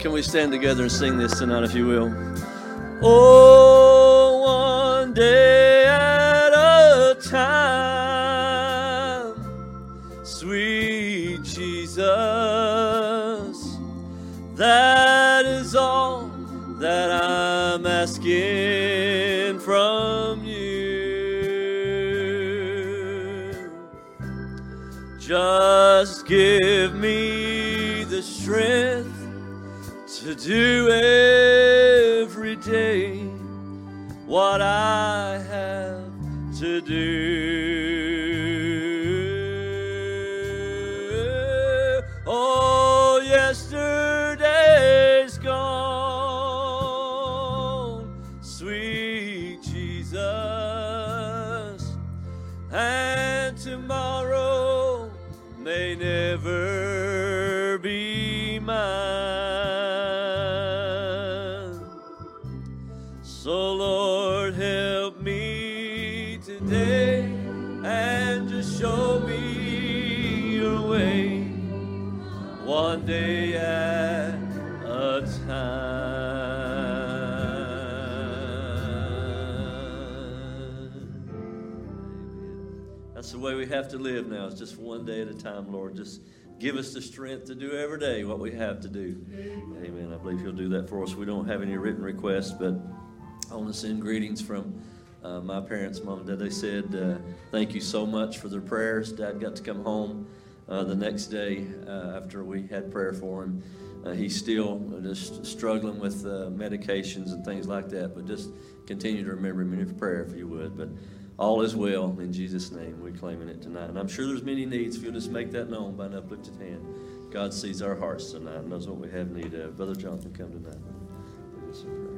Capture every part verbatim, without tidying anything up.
can we stand together and sing this tonight, if you will? Oh, one day at a time, sweet Jesus, that is all that I'm asking from you. Just give me the strength to do every day what I have to do. Oh, yesterday's gone, sweet Jesus, and tomorrow may never be mine. So Lord, help me today and just show me your way, one day at a time. That's the way we have to live now. It's just one day at a time, Lord. Just give us the strength to do every day what we have to do. Amen. I believe you'll do that for us. We don't have any written requests, but I want to send greetings from uh, my parents, Mom and Dad. They said uh, thank you so much for their prayers. Dad got to come home uh, the next day uh, after we had prayer for him. Uh, he's still just struggling with uh, medications and things like that, but just continue to remember him in your prayer if you would. But all is well in Jesus' name. We're claiming it tonight. And I'm sure there's many needs. If you'll just make that known by an uplifted hand. God sees our hearts tonight and knows what we have need of. Brother Jonathan, come tonight. Give us a prayer.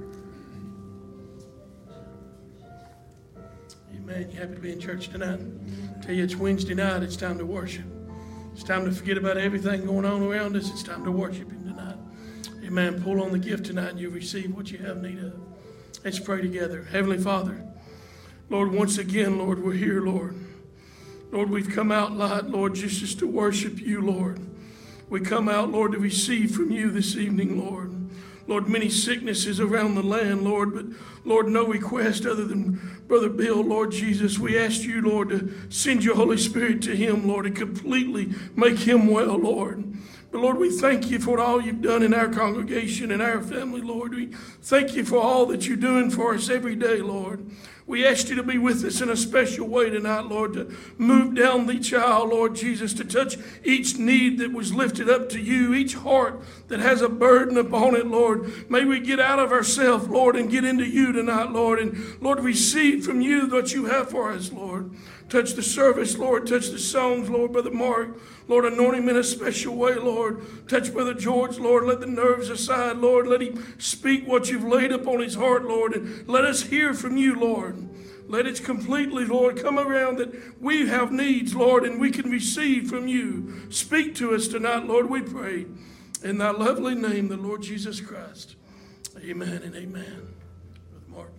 Amen. You happy to be in church tonight? I tell you, it's Wednesday night. It's time to worship. It's time to forget about everything going on around us. It's time to worship Him tonight. Amen. Pull on the gift tonight and you'll receive what you have need of. Let's pray together. Heavenly Father, Lord, once again, Lord, we're here, Lord. Lord, we've come out, Lord, just, just to worship you, Lord. We come out, Lord, to receive from you this evening, Lord. Lord, many sicknesses around the land, Lord, but Lord, no request other than Brother Bill, Lord Jesus. We asked you, Lord, to send your Holy Spirit to him, Lord, and completely make him well, Lord. But Lord, we thank you for all you've done in our congregation and our family, Lord. We thank you for all that you're doing for us every day, Lord. We ask you to be with us in a special way tonight, Lord, to move down each aisle, Lord Jesus, to touch each need that was lifted up to you, each heart that has a burden upon it, Lord. May we get out of ourselves, Lord, and get into you tonight, Lord, and Lord, receive from you what you have for us, Lord. Touch the service, Lord. Touch the songs, Lord. Brother Mark, Lord, anoint him in a special way, Lord. Touch Brother George, Lord. Let the nerves aside, Lord. Let him speak what you've laid upon his heart, Lord. And let us hear from you, Lord. Let it completely, Lord, come around that we have needs, Lord, and we can receive from you. Speak to us tonight, Lord, we pray. In thy lovely name, the Lord Jesus Christ. Amen and amen. Brother Mark.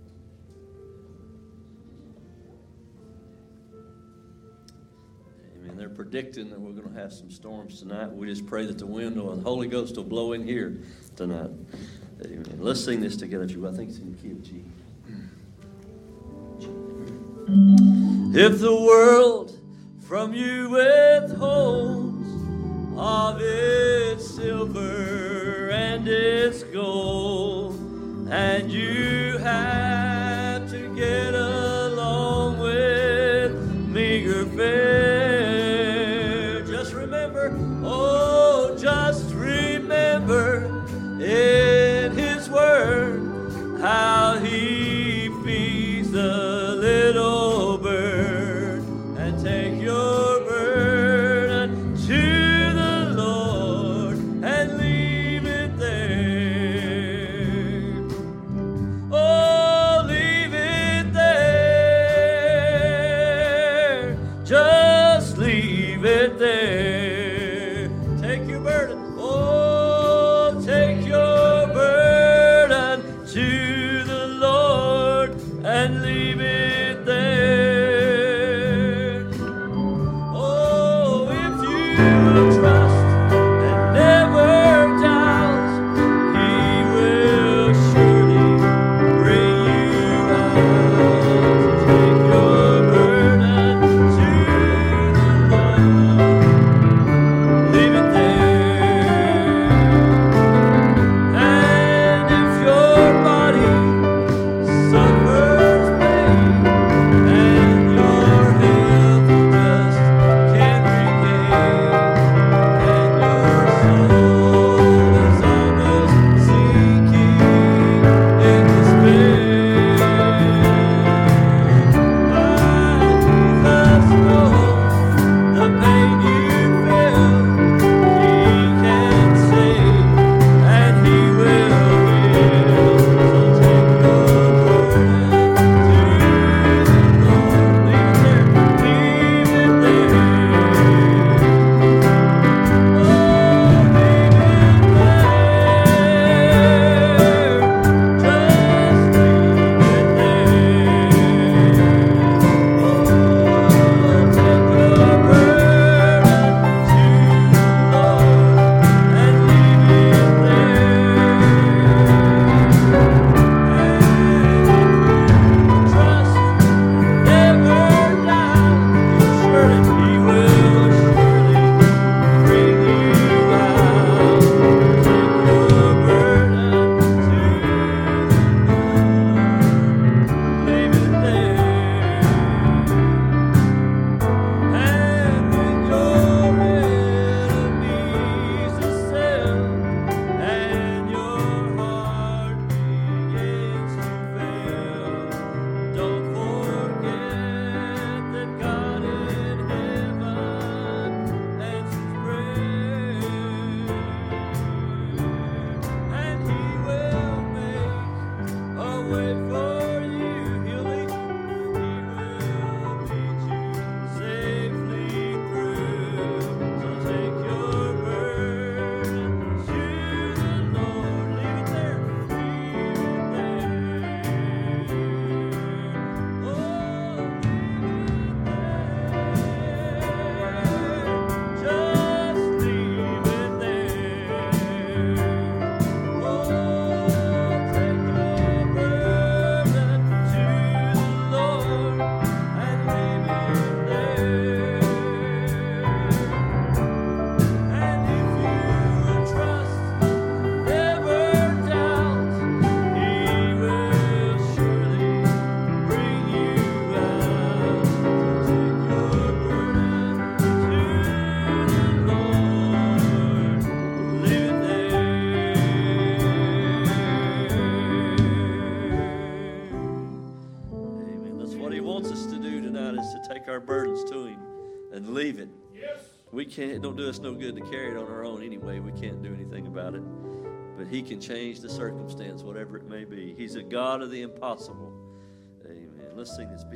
And they're predicting that we're going to have some storms tonight. We just pray that the wind or the Holy Ghost will blow in here tonight. Amen. Let's sing this together, if you will. I think it's in the key of G. If the world from you withholds of its silver and its gold, and you have to get along with meager fare, just remember, oh, just remember in His Word how He feeds the little bird, and take your burden to the Lord and leave it there. Oh, leave it there. Just leave it there. Take your burden. Oh, take your burden to the Lord and leave it there. Oh, if you trust and never doubt What he wants us to do tonight is to take our burdens to him and leave it. Yes. We can't, it don't do us no good to carry it on our own anyway. We can't do anything about it. But he can change the circumstance, whatever it may be. He's a God of the impossible. Amen. Let's sing this B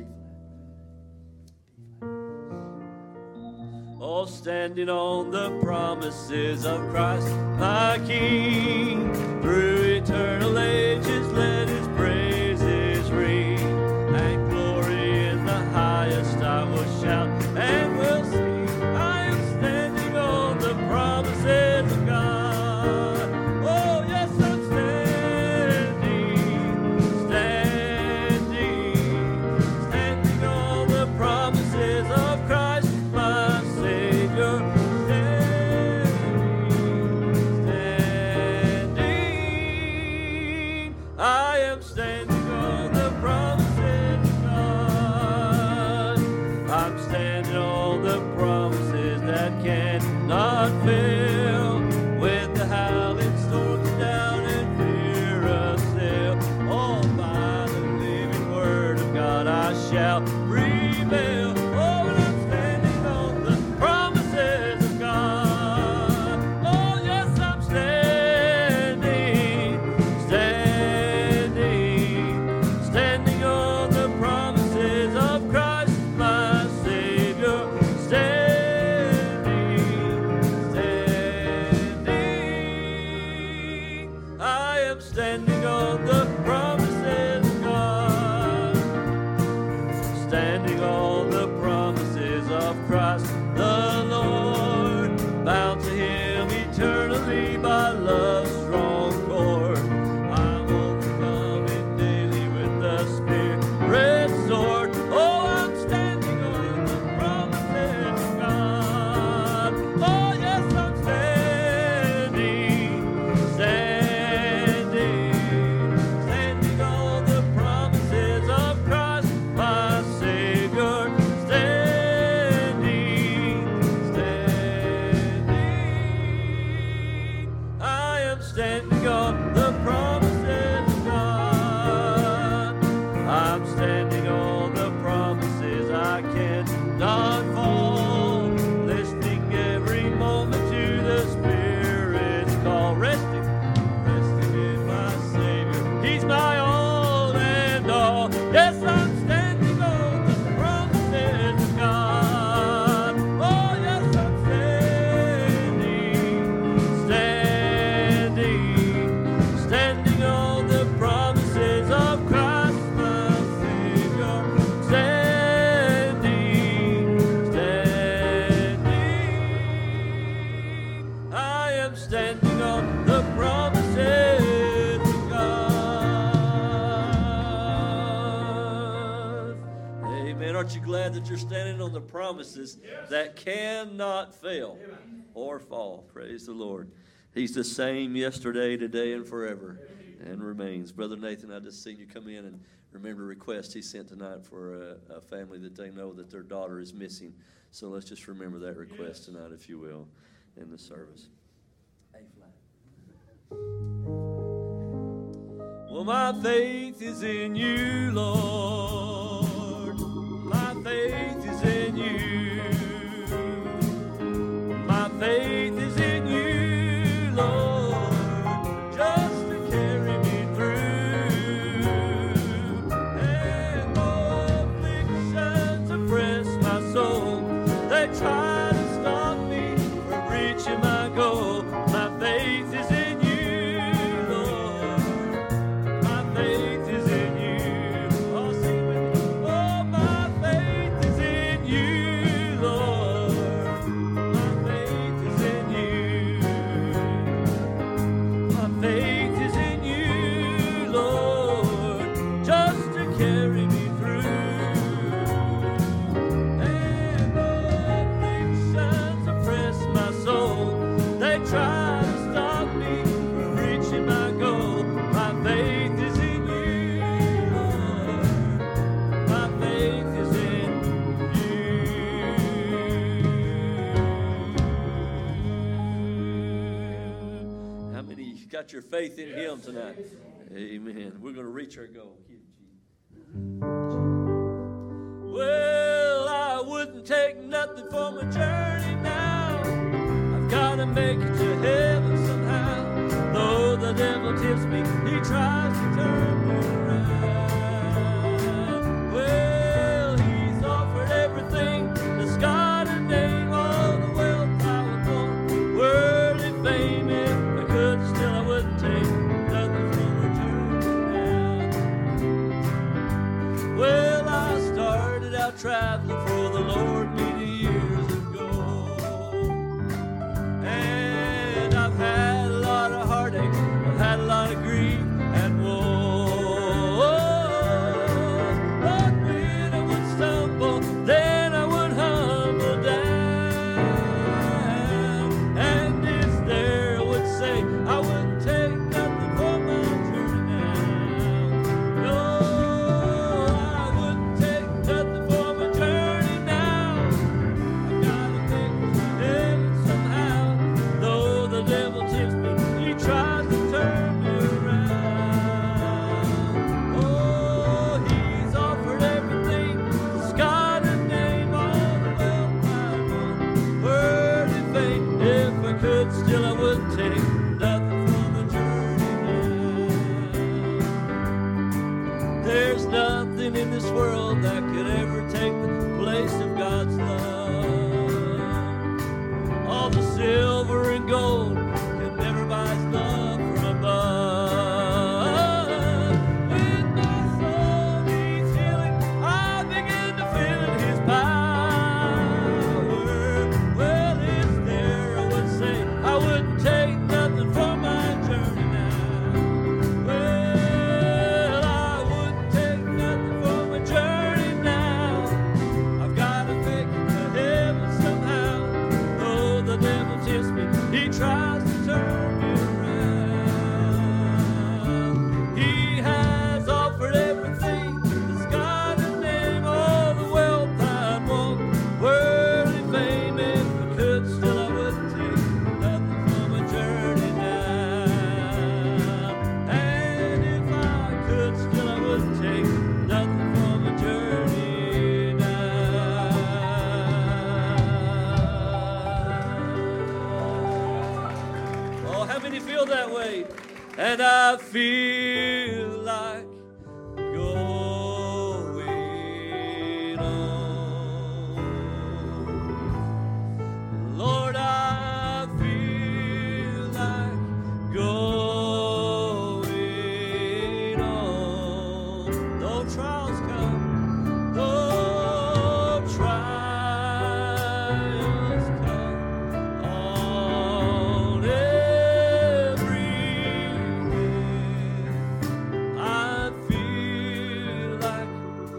flat. Oh, standing on the promises of Christ, my King, through eternal ages, let his praises ring, and glory in the highest I will shout, and will sing. I am standing on the promises of God. Oh, yes, I'm standing, standing, standing on the promises of Christ, my Savior. Standing, I am standing on the promises of God. I'm standing on the promises that cannot fail. With the howling storms down and fear assail, all by the living word of God I shall prevail. Oh, and I'm standing on the promises of God. Oh, yes, I'm standing, standing, standing on the promises of Christ, my Savior. Standing, standing, I am standing on the promises of God. Standing on the promises of Christ the Lord, bound to him eternally by love's strong cord. I'm overcoming daily with the Spirit's sword. Oh, I'm standing on the promises of God. Oh, yes, I'm standing, standing, standing on the promises of Christ, my Savior. Standing, standing, I am standing on the promises of God. I'm standing on the promises I cannot fall. Listening every moment to the Spirit's call. Resting, resting in my Savior. He's my all and all. Yes, I'm standing on the promises of God. Oh, yes, I'm standing, standing, standing on the promises of Christ, my Savior. Standing, standing, I am standing on the promises of God. Amen. Aren't you glad that you're standing on the promises that cannot fail or fall? Praise the Lord. He's the same yesterday, today, and forever, and remains. Brother Nathan, I just seen you come in and remember a request he sent tonight for a, a family that they know that their daughter is missing. So let's just remember that request tonight, if you will, in the service. A flat. Well, my faith is in you, Lord. My faith is in you. My faith is in you, Lord, just to carry me through. And though afflictions oppress my soul, they try to stop me from reaching my goal. My faith is in you, Lord. My faith is in you. Oh, sing with me. Oh, my faith is in you, Lord. My faith is in you. My faith is in you, Lord, just to carry me through. And though afflictions oppress my soul, they try to stop me from reaching my goal. My faith is in you, Lord. My faith is in you. How many got your faith in Him tonight? Amen. We're going to reach our goal. Give it to you. make it to heaven somehow. Though the devil tempts me, he tries to turn me around. Well, he's offered everything that's got a name, all the wealth I would want, worldly fame. If I could, still I wouldn't take nothing from return now. Well, I started out traveling for the Lord many years ago, and I've had a lot of heartache, I've had a lot of grief and woe. But when I would stumble, then I would humble down, and it's there I would say I wouldn't take nothing for my journey now. No, I wouldn't take nothing for my journey now. I've got to make it to heaven somehow. Though the devil tempts me, he tries to turn me around. Oh, he's offered everything that's got a name, all the wealth I want, worldly fame. If I could, still I wouldn't take nothing from the journey now. There's nothing in this world that could ever take the place of God's love. All the silver and gold can never buy his love from above. When my soul needs healing, I begin to feel his power. Well, it's there, I would say I wouldn't take nothing for my journey now. Well, I wouldn't take nothing for my journey now. I've got to make it to heaven somehow. Though the devil tempts me, he tries to turn me around. He has offered everything that's got a name, all the wealth I'd want, worldly fame. If I could, still I wouldn't take nothing for my journey now. And if I could, still I wouldn't take nothing for my journey now. Oh, how many feel that way? And I feel like going on. Lord, I feel like going on. Though trials come, though trials come on every hand, I feel like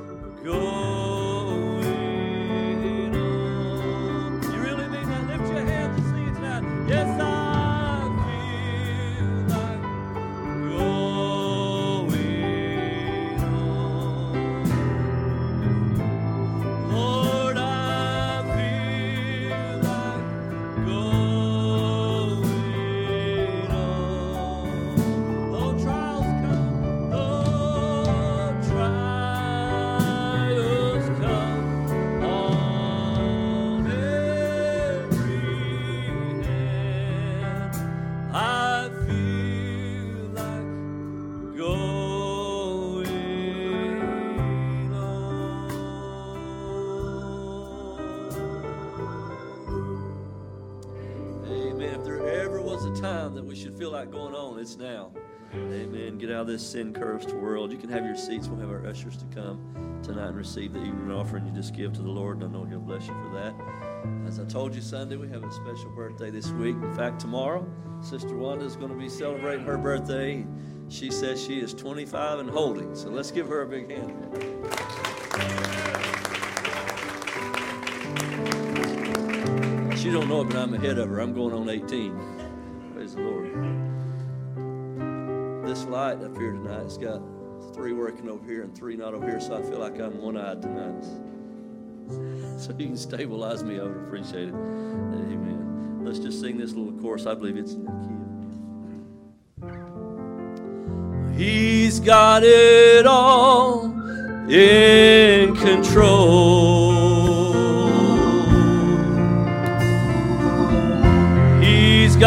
going on. You really mean that? Lift your hands and sing it tonight. Yes, I feel like going on. Lord, I feel like going on. Though trials come, though trials come on every hand, I feel like going on. Amen. If there ever was a time that we should feel like going on, it's now. Amen. Get out of this sin-cursed world. You can have your seats. We'll have our ushers to come tonight and receive the evening offering you just give to the Lord, and I know He'll bless you for that. As I told you Sunday, we have a special birthday this week. In fact, tomorrow, Sister Wanda is going to be celebrating her birthday. She says she is twenty-five and holding, so let's give her a big hand. She don't know it, but I'm ahead of her. I'm going on eighteen. Praise the Lord. This light up here tonight, it's got three working over here and three not over here, so I feel like I'm one-eyed tonight. So you can stabilize me, I would appreciate it. Amen. Let's just sing this little chorus. I believe it's in the key. He's got it all in control. He's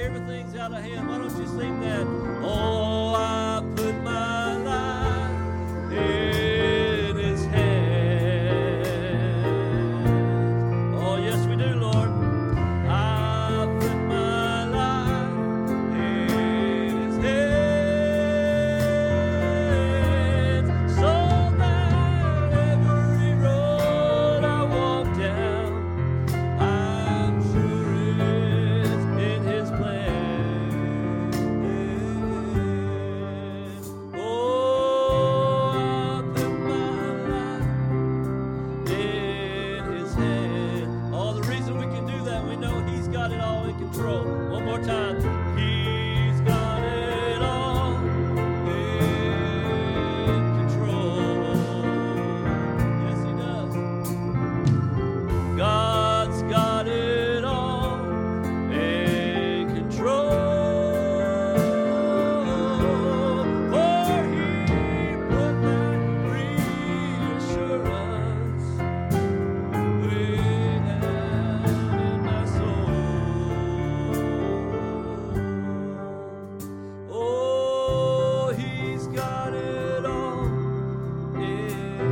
everything's out of hand. Why don't you sing that? Oh, I put my life in His hands. Oh, yes, we do, Lord. I put my life in His hands, so that every road I walk down, I'm sure it's in His plan. Oh, I put my life in His hand. Oh, the reason we can do that, we know He's got it all in control. One more time. He's got it all in control. Yes, He does. God's got it all in control. For He put that reassurance way down in my soul. Oh, He's got it all in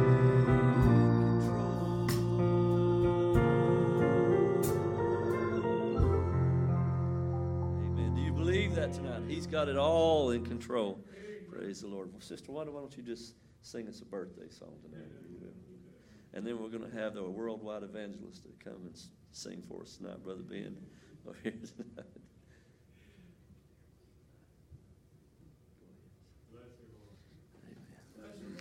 control. Amen. Do you believe that tonight? He's got it all in control. Praise the Lord. Well, Sister Wanda, why don't you just sing us a birthday song tonight? And then we're going to have the worldwide evangelist to come and s- sing for us tonight, Brother Ben, over here tonight. Amen.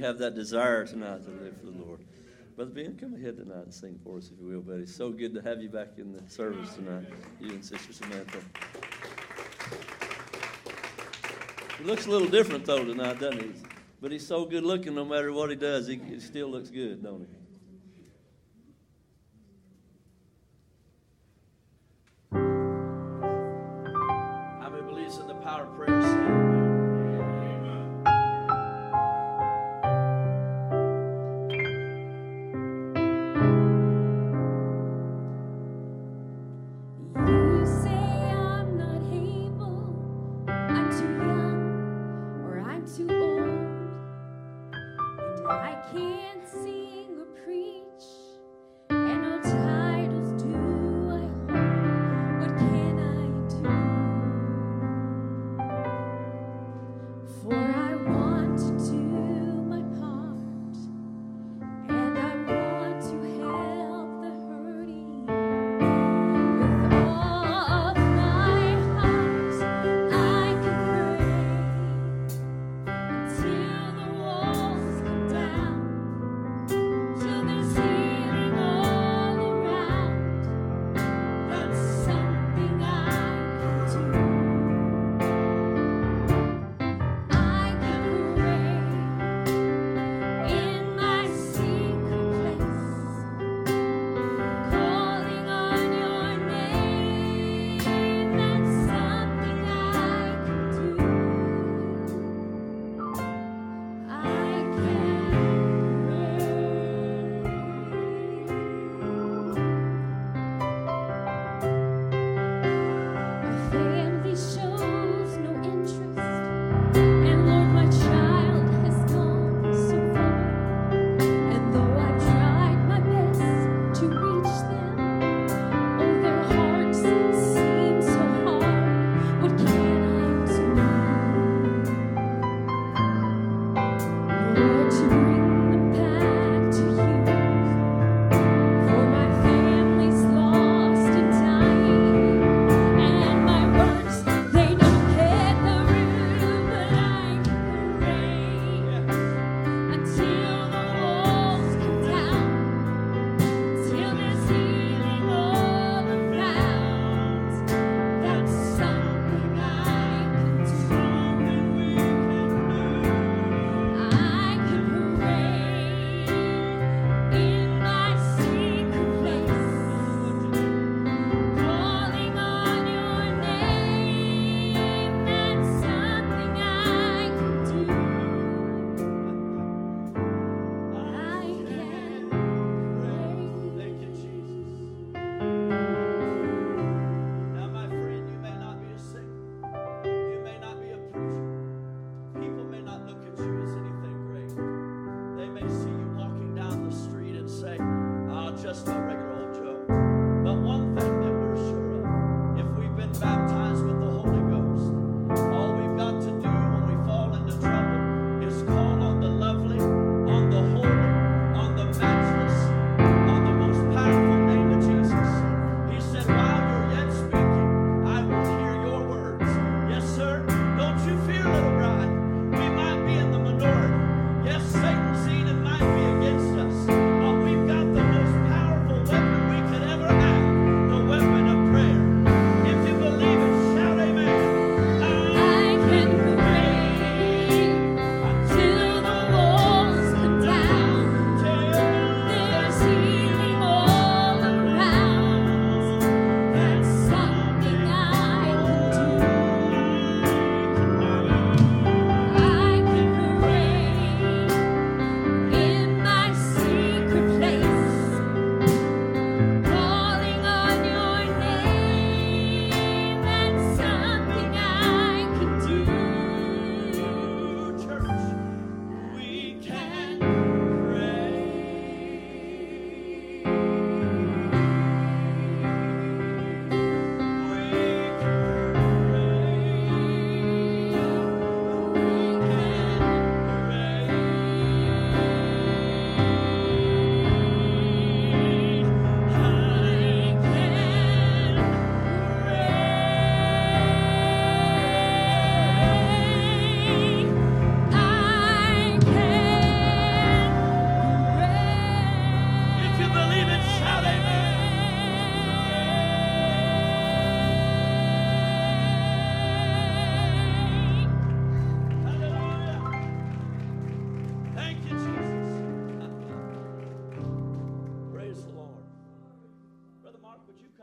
have that desire tonight to live for the Lord. Brother Ben, come ahead tonight and sing for us, if you will, buddy. So good to have you back in the service tonight, you and Sister Samantha. He looks a little different, though, tonight, doesn't he? But he's so good looking no matter what he does. He, he still looks good, don't he? How many believes in the power of prayer? Say You say I'm not able, I'm too young, or I'm too old, and I can't sing or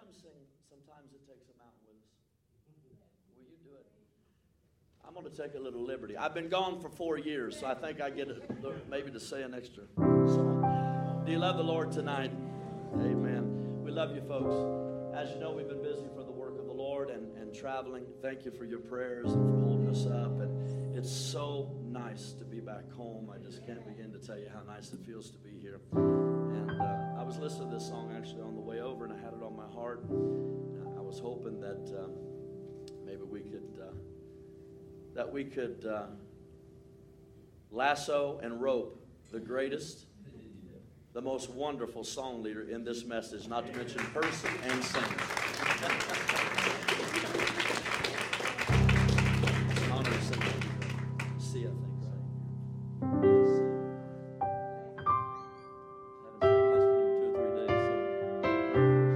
him sing Sometimes It Takes a Mountain with us? Will you do it? I'm going to take a little liberty. I've been gone for four years, so I think I get it, maybe to say an extra song. Do you love the Lord tonight? Amen. We love you, folks. As you know, we've been busy for the work of the Lord and, and traveling. Thank you for your prayers and for holding us up. And it's so nice to be back home. I just can't begin to tell you how nice it feels to be here. And uh, I was listening to this song actually on the way over, and I had it on my heart. I was hoping that um, maybe we could uh, that we could uh, lasso and rope the greatest, the most wonderful song leader in this message, not to mention person and singer. Honor to sing. See, I think, right? Yes. Haven't sang this one in two or three days, so pray for us.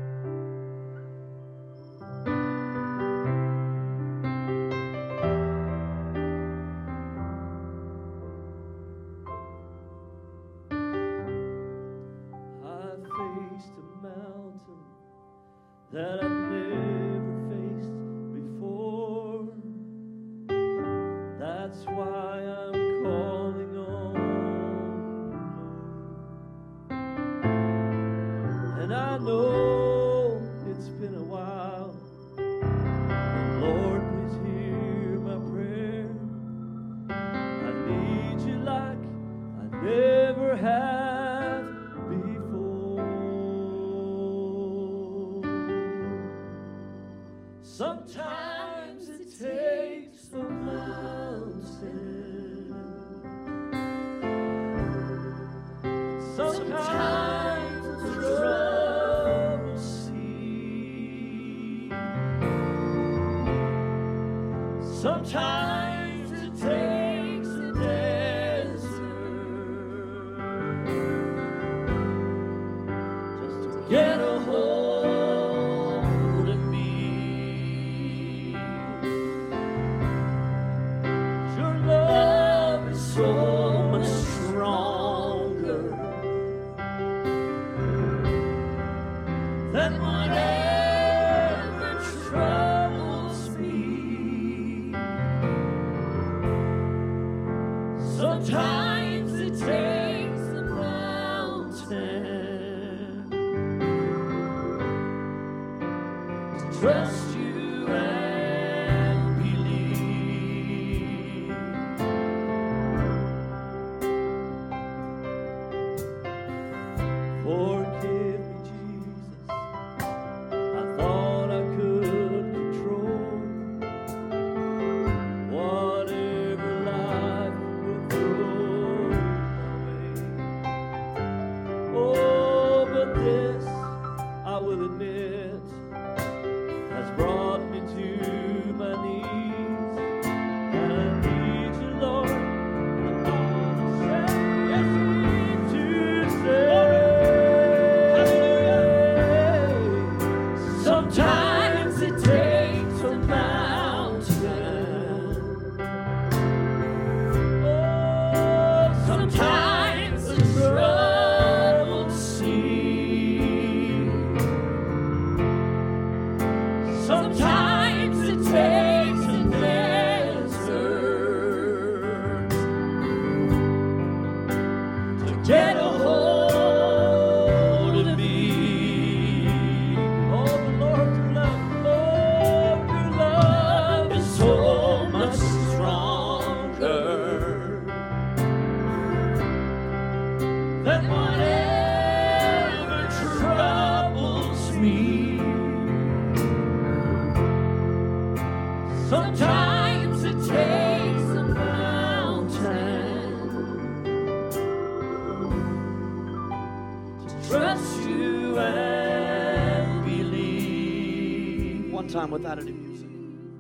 I faced a mountain that I've never faced before. That's why I'm calling on you, Lord. And I know it's been a while, but Lord, please hear my prayer. I need you like I never have before. Sometimes it takes a mountain. Sometimes a troubled sea. Sometimes it takes a desert just to get a hold of me. Your love is so much stronger than whatever troubles me. Sometimes it takes a mountain to trust you and believe. Forgive me, Jesus. I thought I could control whatever life would throw my way. Oh, but this, I will admit, has brought me to my knees. And I need you, Lord. And I'm gonna say, yes, I need to say. Sometimes it takes a mountain. Oh, sometimes a troubled sea. Sometimes it takes a desert to get a hold of me. Oh, the Lord, your love, Lord, your love is so much stronger than whatever troubles me. Sometimes it takes a mountain to trust you and believe. One time without any music.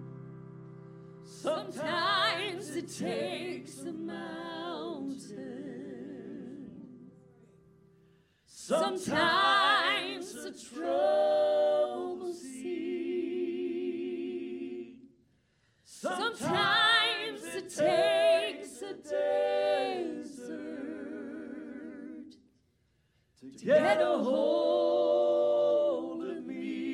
Sometimes it takes a mountain. Sometimes a troubled sea. Sometimes it takes a desert to get a hold of me.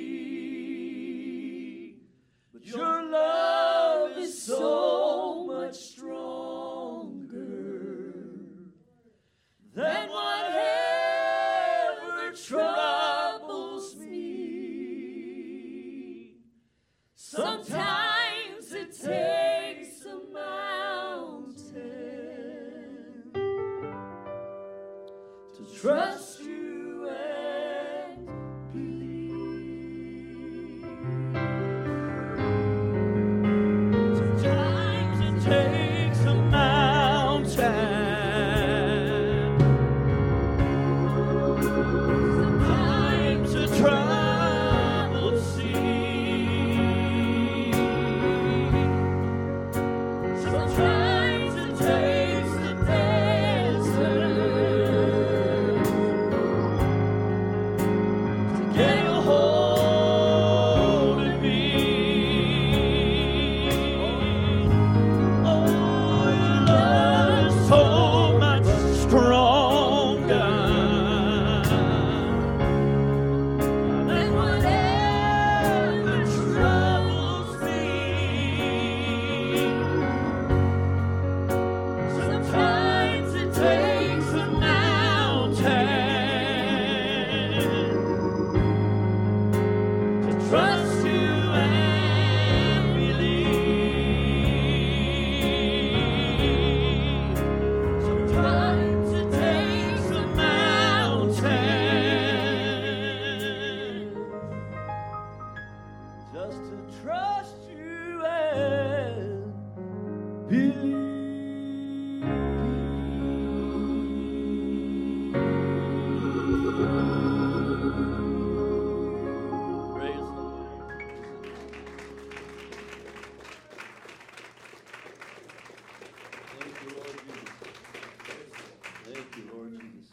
to trust you and believe. Sometimes it takes a mountain. Sometimes a troubled sea. Sometimes it takes the desert to get a hold of me. Oh, your love is so much stronger than whatever troubles me. Sometimes it takes a mountain to trust you and believe. Sometimes it takes a mountain just to trust you and believe. Praise the Lord. Thank you, Lord Jesus. Thank you, Lord Jesus.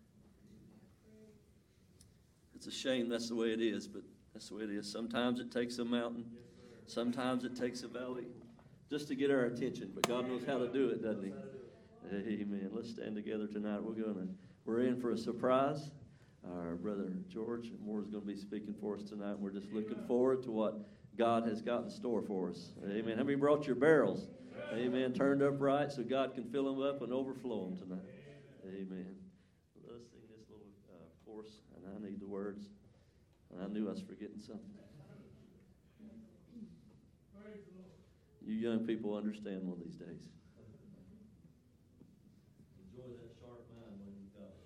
It's a shame that's the way it is, but that's the way it is. Sometimes it takes a mountain. Sometimes it takes a valley just to get our attention. But God knows how to do it, doesn't He? Amen. Let's stand together tonight. We're going to, we're in for a surprise. Our brother George Moore is going to be speaking for us tonight. We're just looking forward to what God has got in store for us. Amen. How many brought your barrels? Amen. Turned up right so God can fill them up and overflow them tonight. Amen. Let's sing this little uh, chorus, and I need the words. And I knew I was forgetting something. You young people understand one of these days. Enjoy that sharp mind when you got it.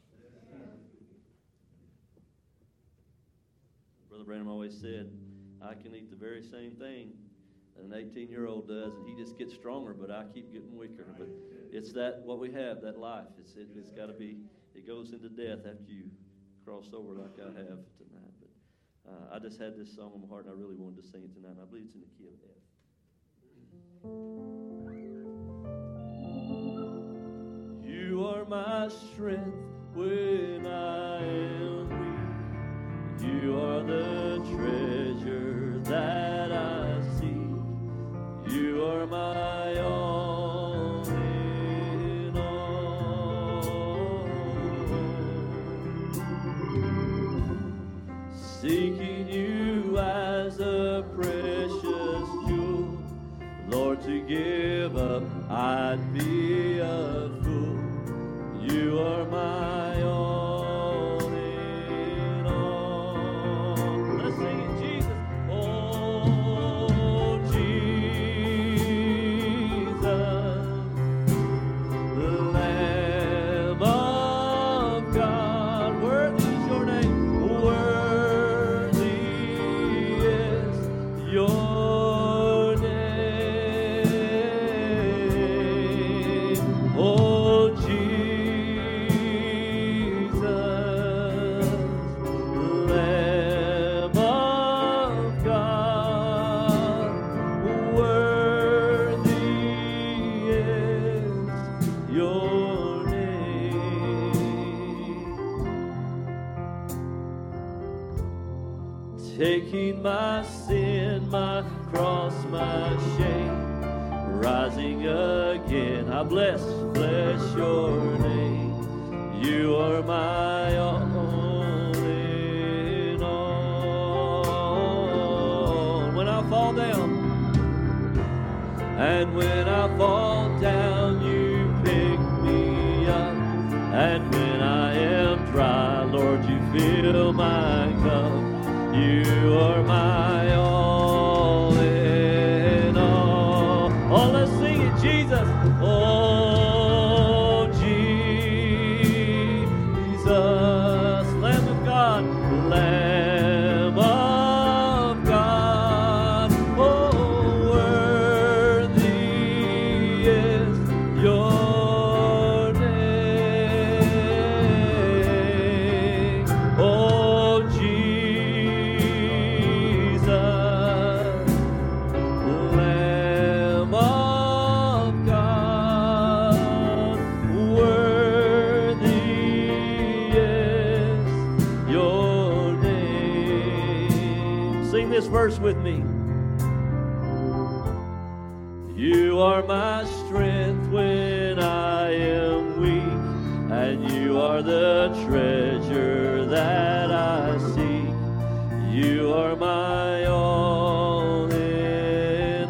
Brother Branham always said, I can eat the very same thing that an eighteen-year-old does, and he just gets stronger, but I keep getting weaker. But it's that, what we have, that life. It's, it, it's got to be, it goes into death after you cross over like I have tonight. But uh, I just had this song on my heart, and I really wanted to sing it tonight. I believe it's in the key of F. You are my strength when I am weak. You are the treasure that I seek. You are my all in all. Seeking you as a precious jewel, Lord, to give up, I'd be a fool. You are my all in all. Let's sing it, Jesus. Oh, Jesus, the Lamb of God. Worthy is your name. Worthy is your name. Oh, Jesus, Lamb of God, worthy is your name. Taking my sin, my cross, my shame, rising again, I bless, bless your name. You are my all in all. When I fall down, and when I fall down, you pick me up. And when I am dry, Lord, you fill my cup. You are my all in all. Oh, let's sing it, Jesus. Oh, Jesus, this verse with me. You are my strength when I am weak, and you are the treasure that I seek. You are my all in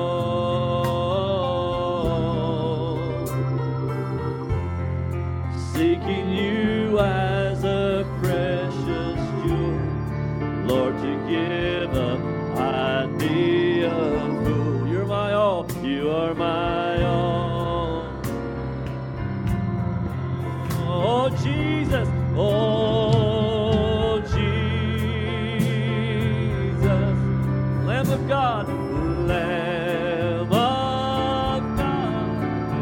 all. Seeking you as a precious jewel, Lord, to give up I'd be a fool. You're my all, you are my all. Oh, Jesus, oh, Jesus, Lamb of God, Lamb of God,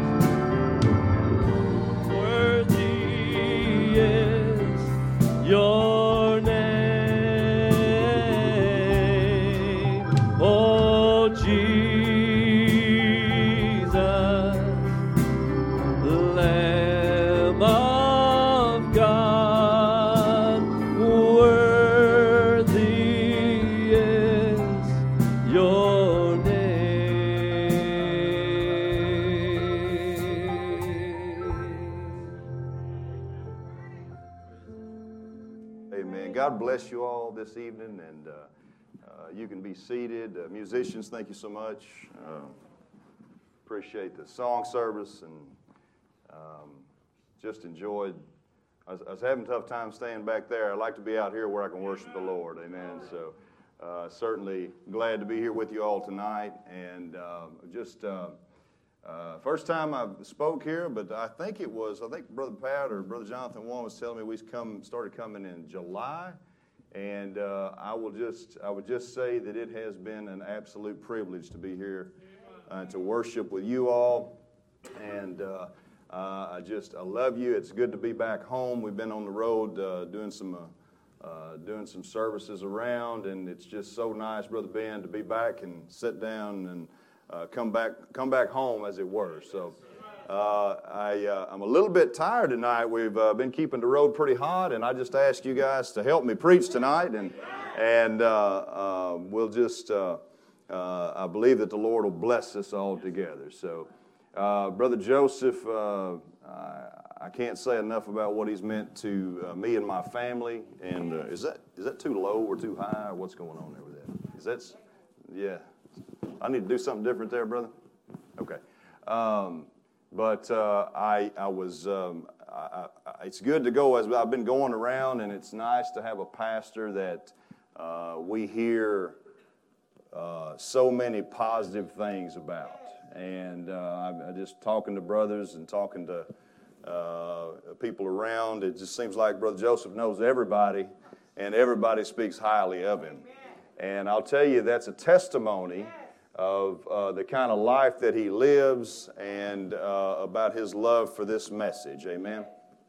worthy is your name. Oh, Jesus, Lamb of God, worthy is your name. Amen. God bless you all this evening, and uh, uh, you can be seated. Uh, musicians, thank you so much. Uh, appreciate the song service, and um, just enjoyed. I was, I was having a tough time staying back there. I like to be out here where I can worship the Lord. Amen. So uh, certainly glad to be here with you all tonight, and uh, just. Uh, Uh, first time I spoke here, but I think it was, I think Brother Pat or Brother Jonathan One was telling me we come started coming in July, and uh, I will just, I would just say that it has been an absolute privilege to be here uh, to worship with you all, and uh, uh, I just, I love you. It's good to be back home. We've been on the road uh, doing some, uh, uh, doing some services around, and it's just so nice, Brother Ben, to be back and sit down and Uh, come back, come back home, as it were. So, uh, I, uh, I'm a little bit tired tonight. We've uh, been keeping the road pretty hot, and I just ask you guys to help me preach tonight, and and uh, uh, we'll just. Uh, uh, I believe that the Lord will bless us all together. So, uh, Brother Joseph, uh, I, I can't say enough about what he's meant to uh, me and my family. And uh, is that is that too low or too high, or what's going on there with that? Is that, yeah. I need to do something different there, brother? Okay. Um, but uh, I, I was, um, I, I, it's good to go. As I've been going around, and it's nice to have a pastor that uh, we hear uh, so many positive things about. And uh, I'm just talking to brothers and talking to uh, people around. It just seems like Brother Joseph knows everybody, and everybody speaks highly of him. And I'll tell you, that's a testimony of uh, the kind of life that he lives, and uh, about his love for this message. Amen.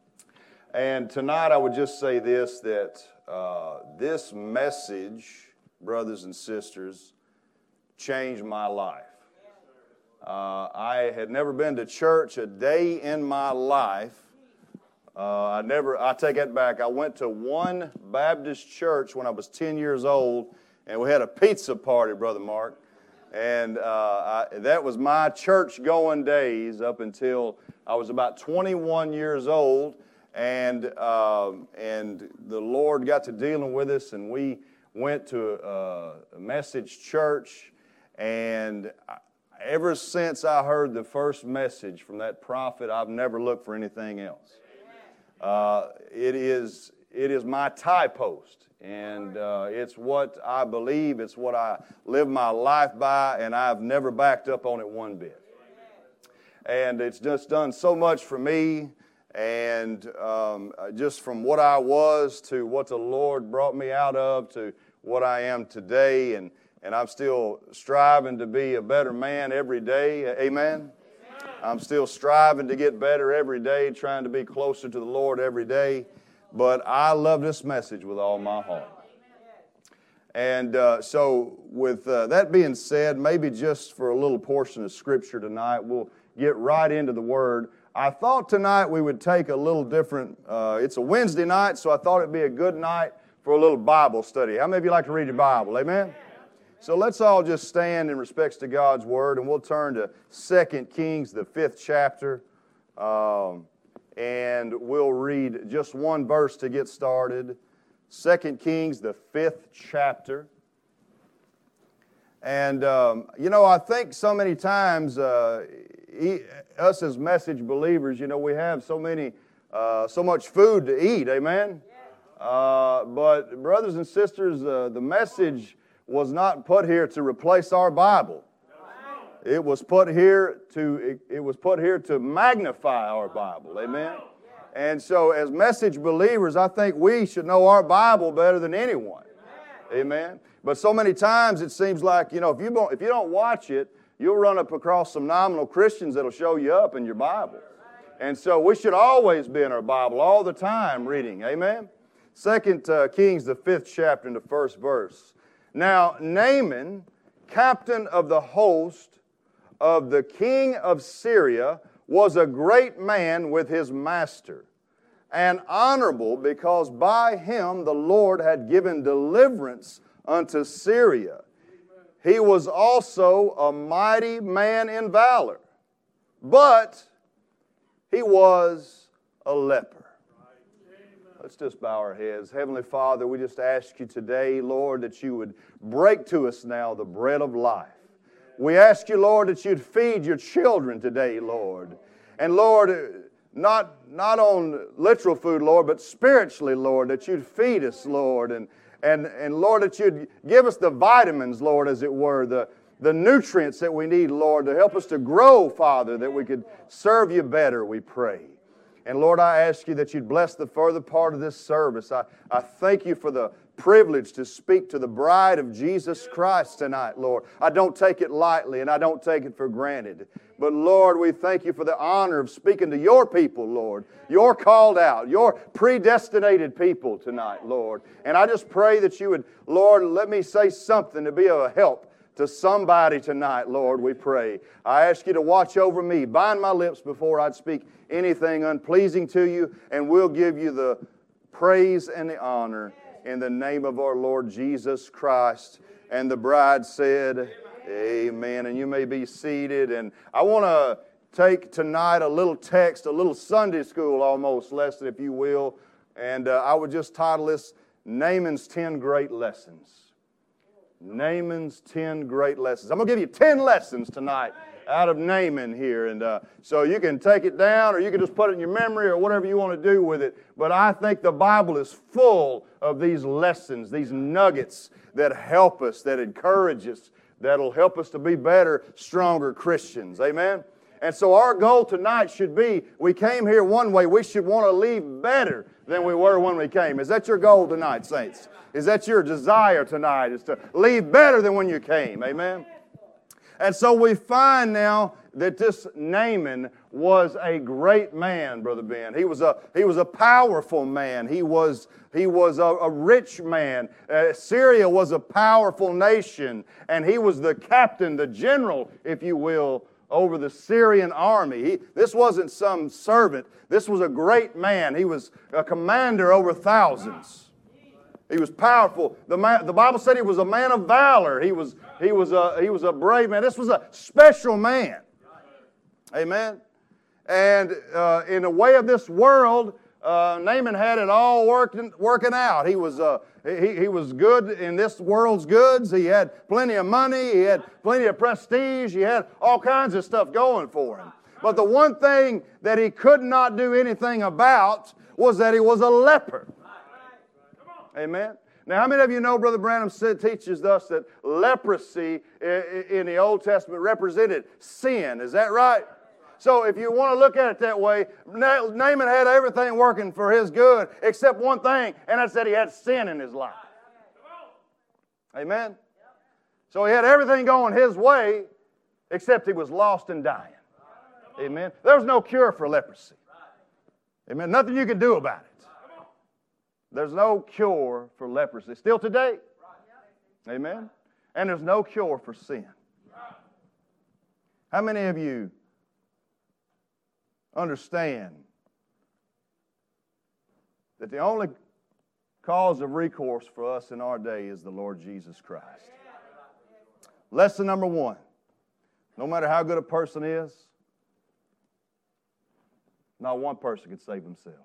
And tonight I would just say this, that uh, this message, brothers and sisters, changed my life. Uh, I had never been to church a day in my life. Uh, I never, I take that back. I went to one Baptist church when I was ten years old, and we had a pizza party, Brother Mark. And uh, I, that was my church-going days up until I was about twenty-one years old. And uh, and the Lord got to dealing with us, and we went to a, a message church. And I, ever since I heard the first message from that prophet, I've never looked for anything else. Uh, it is it is my tie post. And uh, it's what I believe, it's what I live my life by, and I've never backed up on it one bit. And it's just done so much for me, and um, just from what I was to what the Lord brought me out of to what I am today, and, and I'm still striving to be a better man every day. Amen? I'm still striving to get better every day, trying to be closer to the Lord every day. But I love this message with all my heart. And uh, so with uh, that being said, maybe just for a little portion of Scripture tonight, we'll get right into the Word. I thought tonight we would take a little different, uh, it's a Wednesday night, so I thought it'd be a good night for a little Bible study. How many of you like to read your Bible? Amen? So let's all just stand in respects to God's Word, and we'll turn to Second Kings, the fifth chapter, um, and we'll read just one verse to get started. Second Kings, the fifth chapter. And, um, you know, I think so many times, uh, he, us as message believers, you know, we have so many, uh, so much food to eat, amen? Uh, but brothers and sisters, uh, the message was not put here to replace our Bible. It was put here to, it, it was put here to magnify our Bible, amen? And so as message believers, I think we should know our Bible better than anyone, amen? But so many times it seems like, you know, if you don't, if you don't watch it, you'll run up across some nominal Christians that'll show you up in your Bible. And so we should always be in our Bible all the time reading. Amen? Second uh, Kings, the fifth chapter, and the first verse. Now Naaman, captain of the host of the king of Syria, was a great man with his master, and honorable, because by him the Lord had given deliverance unto Syria. He was also a mighty man in valor, but he was a leper. Let's just bow our heads. Heavenly Father, we just ask you today, Lord, that you would break to us now the bread of life. We ask you, Lord, that you'd feed your children today, Lord. And Lord, not, not on literal food, Lord, but spiritually, Lord, that you'd feed us, Lord, and And, and Lord, that you'd give us the vitamins, Lord, as it were, the, the nutrients that we need, Lord, to help us to grow, Father, that we could serve you better, we pray. And Lord, I ask you that you'd bless the further part of this service. I, I thank you for the privilege to speak to the bride of Jesus Christ tonight, Lord. I don't take it lightly and I don't take it for granted. But Lord, we thank you for the honor of speaking to your people, Lord. Your called out, your predestinated people tonight, Lord. And I just pray that you would, Lord, let me say something to be of help to somebody tonight, Lord, we pray. I ask you to watch over me, bind my lips before I'd speak anything unpleasing to you, and we'll give you the praise and the honor in the name of our Lord Jesus Christ. And the bride said, amen. And you may be seated. And I want to take tonight a little text, a little Sunday school almost lesson, if you will. And uh, I would just title this, Naaman's ten Great Lessons. Naaman's ten Great Lessons. I'm going to give you ten lessons tonight out of Naaman here. And uh, so you can take it down or you can just put it in your memory or whatever you want to do with it. But I think the Bible is full of these lessons, these nuggets that help us, that encourage us, that'll help us to be better, stronger Christians. Amen? And so our goal tonight should be, we came here one way, we should want to leave better than we were when we came. Is that your goal tonight, saints? Is that your desire tonight, is to leave better than when you came? Amen? And so we find now that this Naaman was a great man, Brother Ben. He was a, he was a powerful man. He was, he was a, a rich man. Uh, Syria was a powerful nation, and he was the captain, the general, if you will, over the Syrian army. He, this wasn't some servant. This was a great man. He was a commander over thousands. He was powerful. The, man, the Bible said he was a man of valor. He was, he, was a, he was a brave man. This was a special man. Amen. And uh, in the way of this world, uh, Naaman had it all working, working out. He was, uh, he, he was good in this world's goods. He had plenty of money. He had plenty of prestige. He had all kinds of stuff going for him. But the one thing that he could not do anything about was that he was a leper. Amen. Now, how many of you know Brother Branham said, teaches us that leprosy in the Old Testament represented sin? Is that right? So if you want to look at it that way, Naaman had everything working for his good except one thing, and that's that he had sin in his life. Amen? So he had everything going his way except he was lost and dying. Amen? There was no cure for leprosy. Amen? Nothing you could do about it. There's no cure for leprosy. Still today. Amen? And there's no cure for sin. How many of you understand that the only cause of recourse for us in our day is the Lord Jesus Christ. Lesson number one, no matter how good a person is, not one person can save themselves.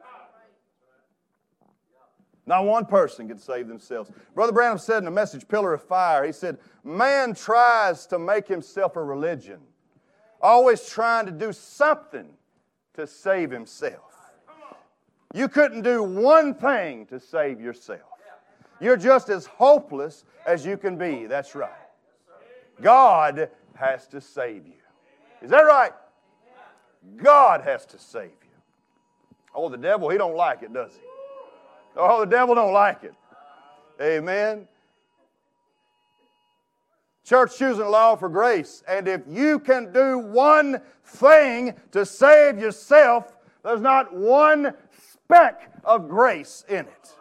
Not one person can save themselves. Brother Branham said in the message, Pillar of Fire, he said, man tries to make himself a religion, always trying to do something to save himself. You couldn't do one thing to save yourself. You're just as hopeless as you can be. That's right. God has to save you. Is that right? God has to save you. Oh, the devil, he don't like it, does he? Oh, the devil don't like it. Amen. Church choosing law for grace. And if you can do one thing to save yourself, there's not one speck of grace in it.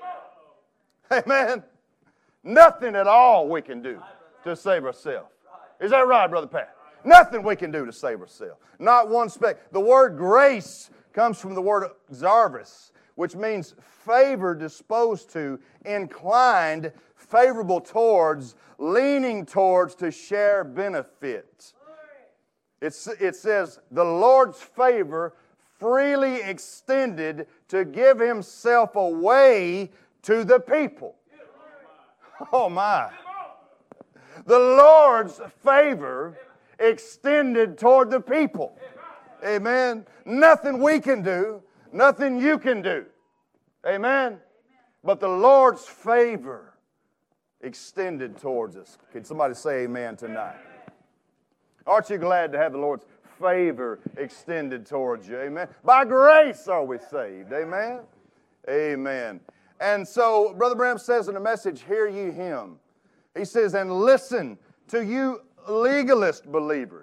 Amen. Nothing at all we can do to save ourselves. Is that right, Brother Pat? Nothing we can do to save ourselves. Not one speck. The word grace comes from the word zarvis, which means favor, disposed to, inclined, favorable towards, leaning towards to share benefit. It's, it says, the Lord's favor freely extended to give Himself away to the people. Oh my. The Lord's favor extended toward the people. Amen. Nothing we can do, nothing you can do. Amen. But the Lord's favor extended towards us. Can somebody say amen tonight? Aren't you glad to have the Lord's favor extended towards you? Amen. By grace are we saved. Amen. Amen. And so, Brother Branham says in the message, hear ye him. He says, and listen to you legalist believers.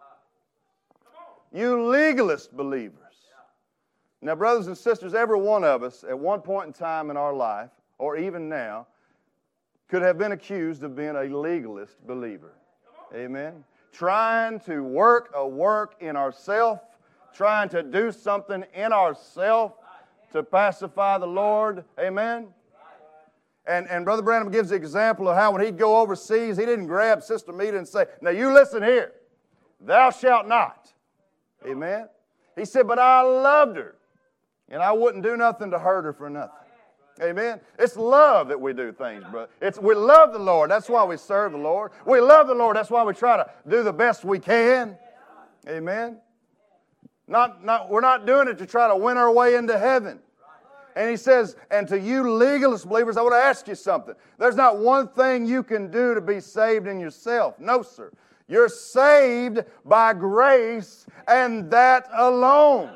You legalist believers. Now, brothers and sisters, every one of us at one point in time in our life, or even now, could have been accused of being a legalist believer. Amen. Trying to work a work in ourself, trying to do something in ourself to pacify the Lord. Amen. And, and Brother Branham gives the example of how when he'd go overseas, he didn't grab Sister Meta and say, now you listen here, thou shalt not. Amen. He said, but I loved her, and I wouldn't do nothing to hurt her for nothing. Amen. It's love that we do things, brother. It's we love the Lord. That's why we serve the Lord. We love the Lord. That's why we try to do the best we can. Amen. Not, not, we're not doing it to try to win our way into heaven. And he says, and to you legalist believers, I want to ask you something. There's not one thing you can do to be saved in yourself. No, sir. You're saved by grace and that alone.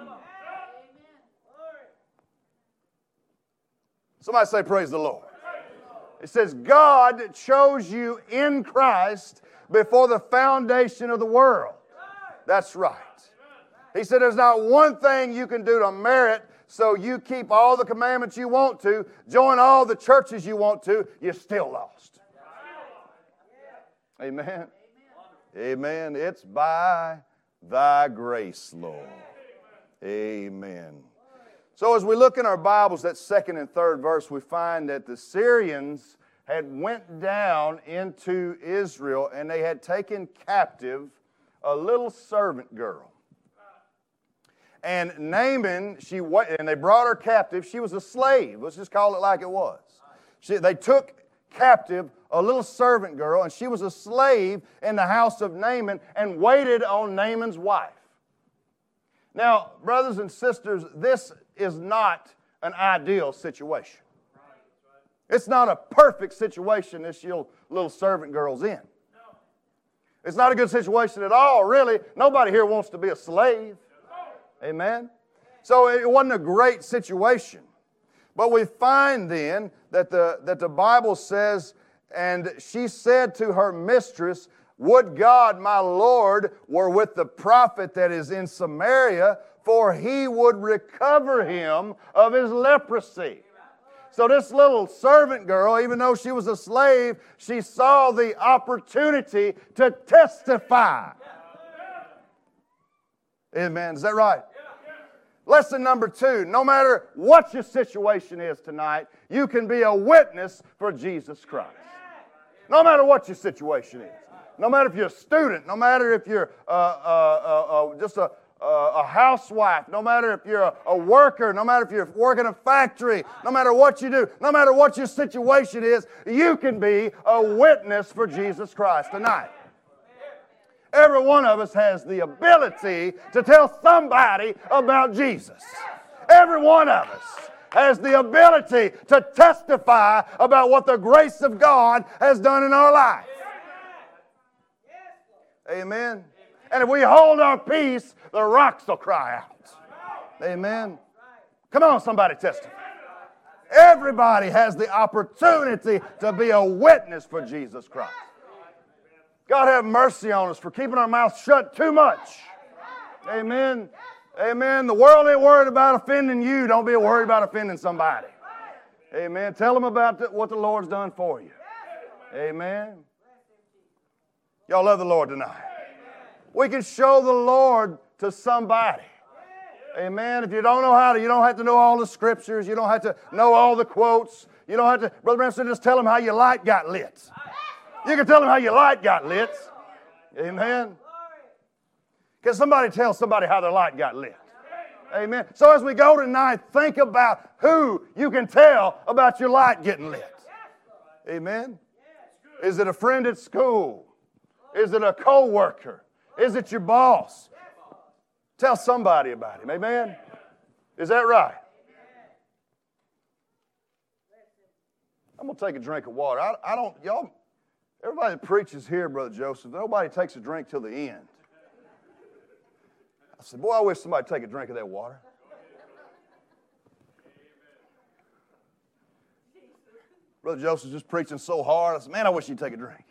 Somebody say, praise the Lord. It says, God chose you in Christ before the foundation of the world. That's right. He said, there's not one thing you can do to merit, so you keep all the commandments you want to, join all the churches you want to, you're still lost. Amen. Amen. It's by thy grace, Lord. Amen. So as we look in our Bibles, that second and third verse, we find that the Syrians had went down into Israel and they had taken captive a little servant girl. And Naaman, she and they brought her captive. She was a slave. Let's just call it like it was. She, they took captive a little servant girl, and she was a slave in the house of Naaman and waited on Naaman's wife. Now, brothers and sisters, this is not an ideal situation. It's not a perfect situation this little servant girl's in. It's not a good situation at all, really. Nobody here wants to be a slave. Amen? So it wasn't a great situation. But we find then that the, that the Bible says, and she said to her mistress, would God, my Lord, were with the prophet that is in Samaria, for he would recover him of his leprosy. So this little servant girl, even though she was a slave, she saw the opportunity to testify. Amen. Is that right? Lesson number two, no matter what your situation is tonight, you can be a witness for Jesus Christ. No matter what your situation is. No matter if you're a student, no matter if you're uh, uh, uh, uh, just a, uh, a housewife, no matter if you're a, a worker, no matter if you're working in a factory, no matter what you do, no matter what your situation is, you can be a witness for Jesus Christ tonight. Every one of us has the ability to tell somebody about Jesus. Every one of us has the ability to testify about what the grace of God has done in our life. Amen. And if we hold our peace, the rocks will cry out. Amen. Come on, somebody testify. Everybody has the opportunity to be a witness for Jesus Christ. God have mercy on us for keeping our mouths shut too much. Amen. Amen. The world ain't worried about offending you. Don't be worried about offending somebody. Amen. Tell them about the, what the Lord's done for you. Amen. Y'all love the Lord tonight. We can show the Lord to somebody. Amen. If you don't know how to, you don't have to know all the scriptures. You don't have to know all the quotes. You don't have to, Brother Branham said, just tell them how your light got lit. You can tell them how your light got lit. Amen. Can somebody tell somebody how their light got lit? Amen. So as we go tonight, think about who you can tell about your light getting lit. Amen. Is it a friend at school? Is it a co-worker? Is it your boss? Tell somebody about him. Amen. Is that right? I'm going to take a drink of water. I, I don't, y'all, everybody that preaches here, Brother Joseph, nobody takes a drink till the end. I said, boy, I wish somebody would take a drink of that water. Brother Joseph's just preaching so hard. I said, man, I wish he'd take a drink.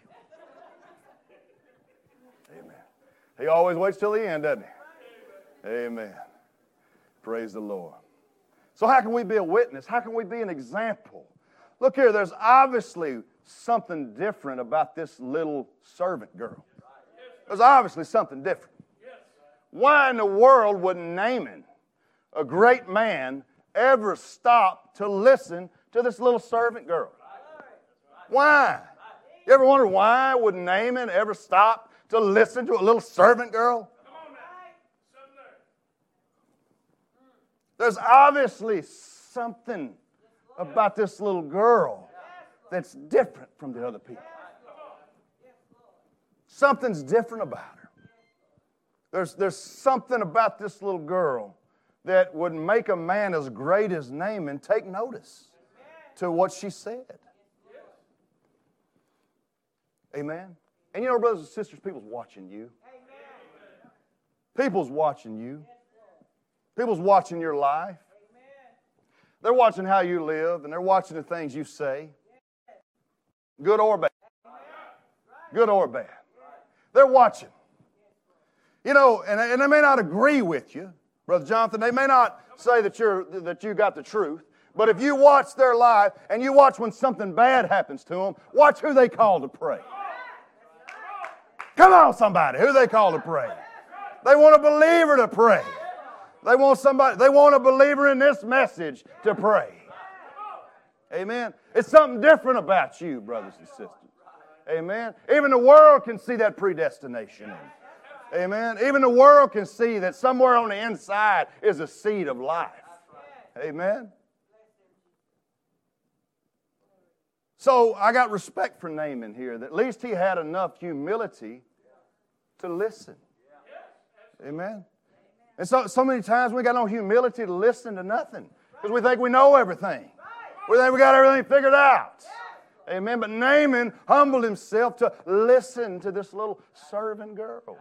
Amen. He always waits till the end, doesn't he? Amen. Praise the Lord. So how can we be a witness? How can we be an example? Look here, there's obviously something different about this little servant girl. There's obviously something different. Why in the world would Naaman, a great man, ever stop to listen to this little servant girl? Why? You ever wonder why would Naaman ever stop to listen to a little servant girl? There's obviously something about this little girl that's different from the other people. Something's different about her. There's, there's something about this little girl that would make a man as great as Naaman take notice to what she said. Amen. And you know, brothers and sisters, people's watching you. People's watching you. People's watching your life. They're watching how you live, and they're watching the things you say. Good or bad. Good or bad. They're watching. You know, and, and they may not agree with you, Brother Jonathan. They may not say that you're that you got the truth. But if you watch their life and you watch when something bad happens to them, watch who they call to pray. Come on, somebody. Who they call to pray? They want a believer to pray. They want somebody. They want a believer in this message to pray. Amen. It's something different about you, brothers and sisters. Amen. Even the world can see that predestination. Amen. Even the world can see that somewhere on the inside is a seed of life. Amen. So I got respect for Naaman here, that at least he had enough humility to listen. Amen. And so, so many times we got no humility to listen to nothing because we think we know everything. We think we got everything figured out. Amen. But Naaman humbled himself to listen to this little servant girl.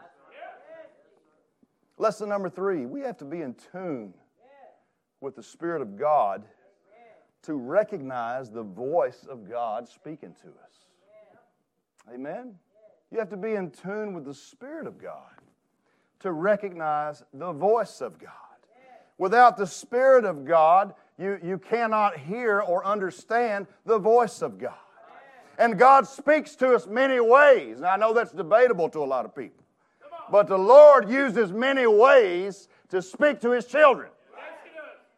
Lesson number three, we have to be in tune with the Spirit of God to recognize the voice of God speaking to us. Amen? You have to be in tune with the Spirit of God to recognize the voice of God. Without the Spirit of God, you, you cannot hear or understand the voice of God. And God speaks to us many ways. Now, I know that's debatable to a lot of people. But the Lord uses many ways to speak to His children.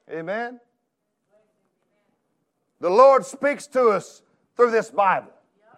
Amen? The Lord speaks to us through this Bible.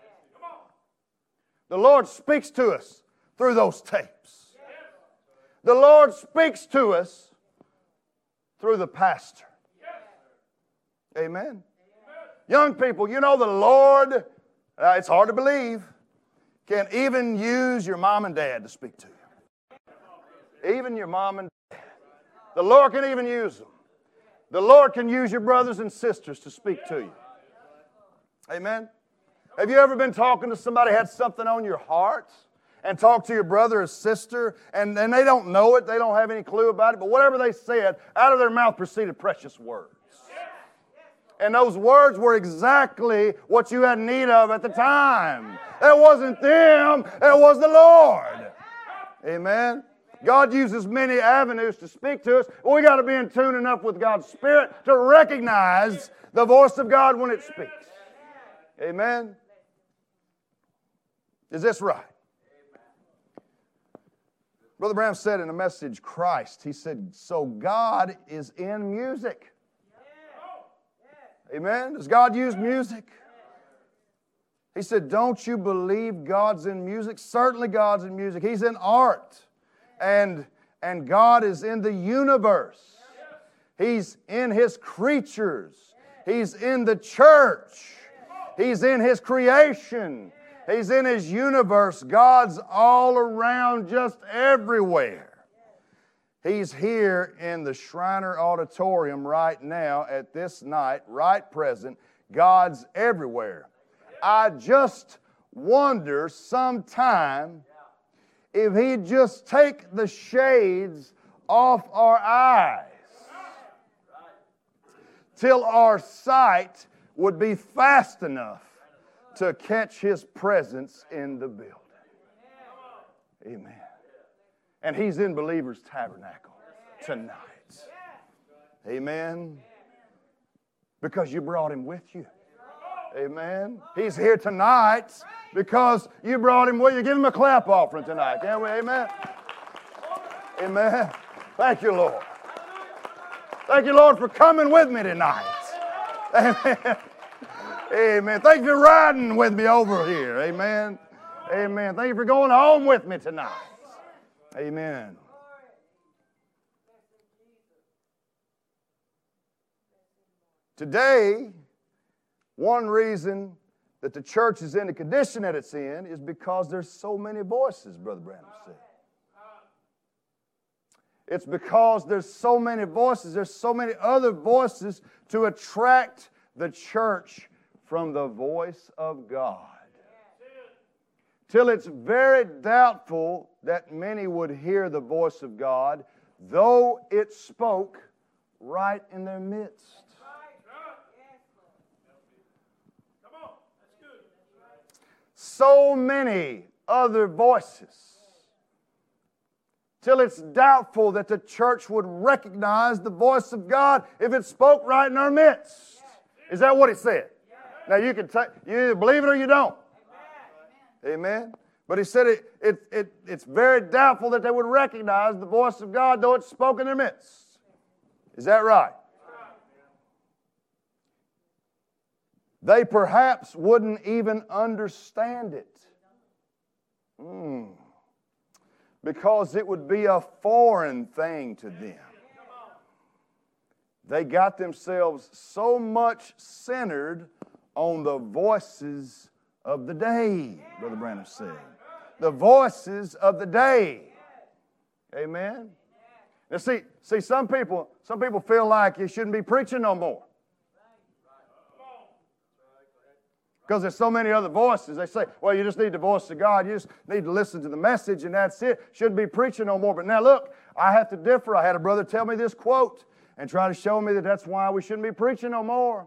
The Lord speaks to us through those tapes. The Lord speaks to us through the pastor. Amen? Young people, you know the Lord, uh, it's hard to believe, can even use your mom and dad to speak to you. Even your mom and dad. The Lord can even use them. The Lord can use your brothers and sisters to speak to you. Amen? Have you ever been talking to somebody, had something on your heart, and talked to your brother or sister, and, and they don't know it, they don't have any clue about it, but whatever they said, out of their mouth proceeded precious words. And those words were exactly what you had need of at the time. It wasn't them, it was the Lord. Amen? God uses many avenues to speak to us, but we got to be in tune enough with God's Spirit to recognize the voice of God when it speaks. Amen? Is this right? Brother Branham said in a message, Christ, he said, so God is in music. Amen? Does God use music? He said, don't you believe God's in music? Certainly God's in music. He's in art. And, and God is in the universe. He's in His creatures. He's in the church. He's in His creation. He's in His universe. God's all around, just everywhere. He's here in the Shriner Auditorium right now at this night, right present. God's everywhere. I just wonder sometime if He'd just take the shades off our eyes till our sight would be fast enough to catch His presence in the building. Amen. And He's in Believer's Tabernacle tonight. Amen. Because you brought Him with you. Amen. He's here tonight because you brought Him with you. Give Him a clap offering tonight. Can we? Amen. Amen. Thank you, Lord. Thank you, Lord, for coming with me tonight. Amen. Amen. Thank you for riding with me over here. Amen. Amen. Thank you for going home with me tonight. Amen. Today, one reason that the church is in the condition that it's in is because there's so many voices, Brother Branham said. It's because there's so many voices, there's so many other voices to attract the church from the voice of God. Till it's very doubtful that many would hear the voice of God, though it spoke right in their midst. So many other voices, till it's doubtful that the church would recognize the voice of God if it spoke right in our midst. Is that what it said? Now you can take, you either believe it or you don't. Amen. But he said it, it, it, it's very doubtful that they would recognize the voice of God, though it's spoke in their midst. Is that right? They perhaps wouldn't even understand it. Mm. Because it would be a foreign thing to them. They got themselves so much centered on the voices of the day, Brother Branham said. The voices of the day. Amen. Now see, see, some people, some people feel like you shouldn't be preaching no more. Because there's so many other voices. They say, well, you just need the voice of God. You just need to listen to the message and that's it. Shouldn't be preaching no more. But now look, I have to differ. I had a brother tell me this quote and try to show me that that's why we shouldn't be preaching no more.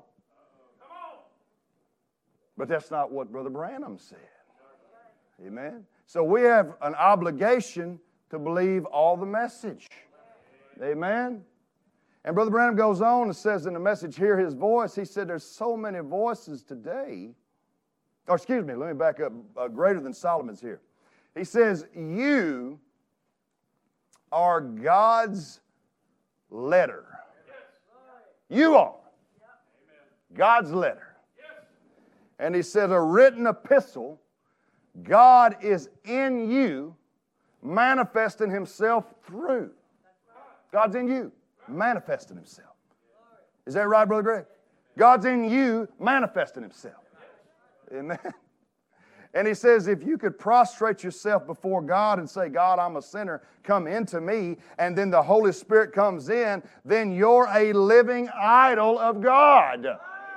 But that's not what Brother Branham said. Amen. So we have an obligation to believe all the message. Amen. And Brother Branham goes on and says in the message, hear His voice. He said there's so many voices today. Or excuse me, let me back up. Uh, greater than Solomon's here. He says, you are God's letter. You are God's letter. And he said, a written epistle, God is in you, manifesting himself through. God's in you, manifesting himself. Is that right, Brother Greg? God's in you, manifesting himself. Amen. And he says, if you could prostrate yourself before God and say, God, I'm a sinner, come into me, and then the Holy Spirit comes in, then you're a living idol of God.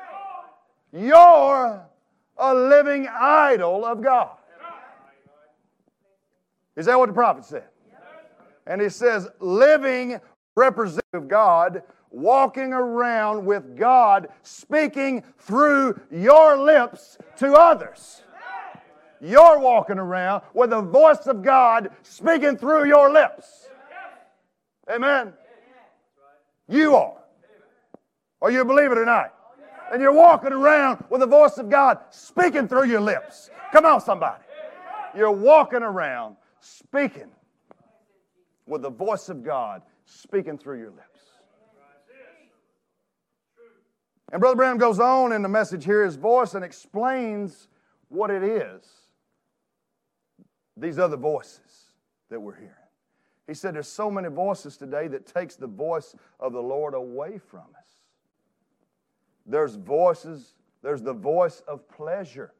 You're a living idol of God. Is that what the prophet said? And he says, living representative of God, walking around with God, speaking through your lips to others. You're walking around with the voice of God speaking through your lips. Amen. You are. Are you a believer tonight? And you're walking around with the voice of God speaking through your lips. Come on, somebody. You're walking around speaking with the voice of God speaking through your lips. And Brother Branham goes on in the message here, his voice, and explains what it is. These other voices that we're hearing. He said there's so many voices today that takes the voice of the Lord away from us. There's voices, there's the voice of pleasure.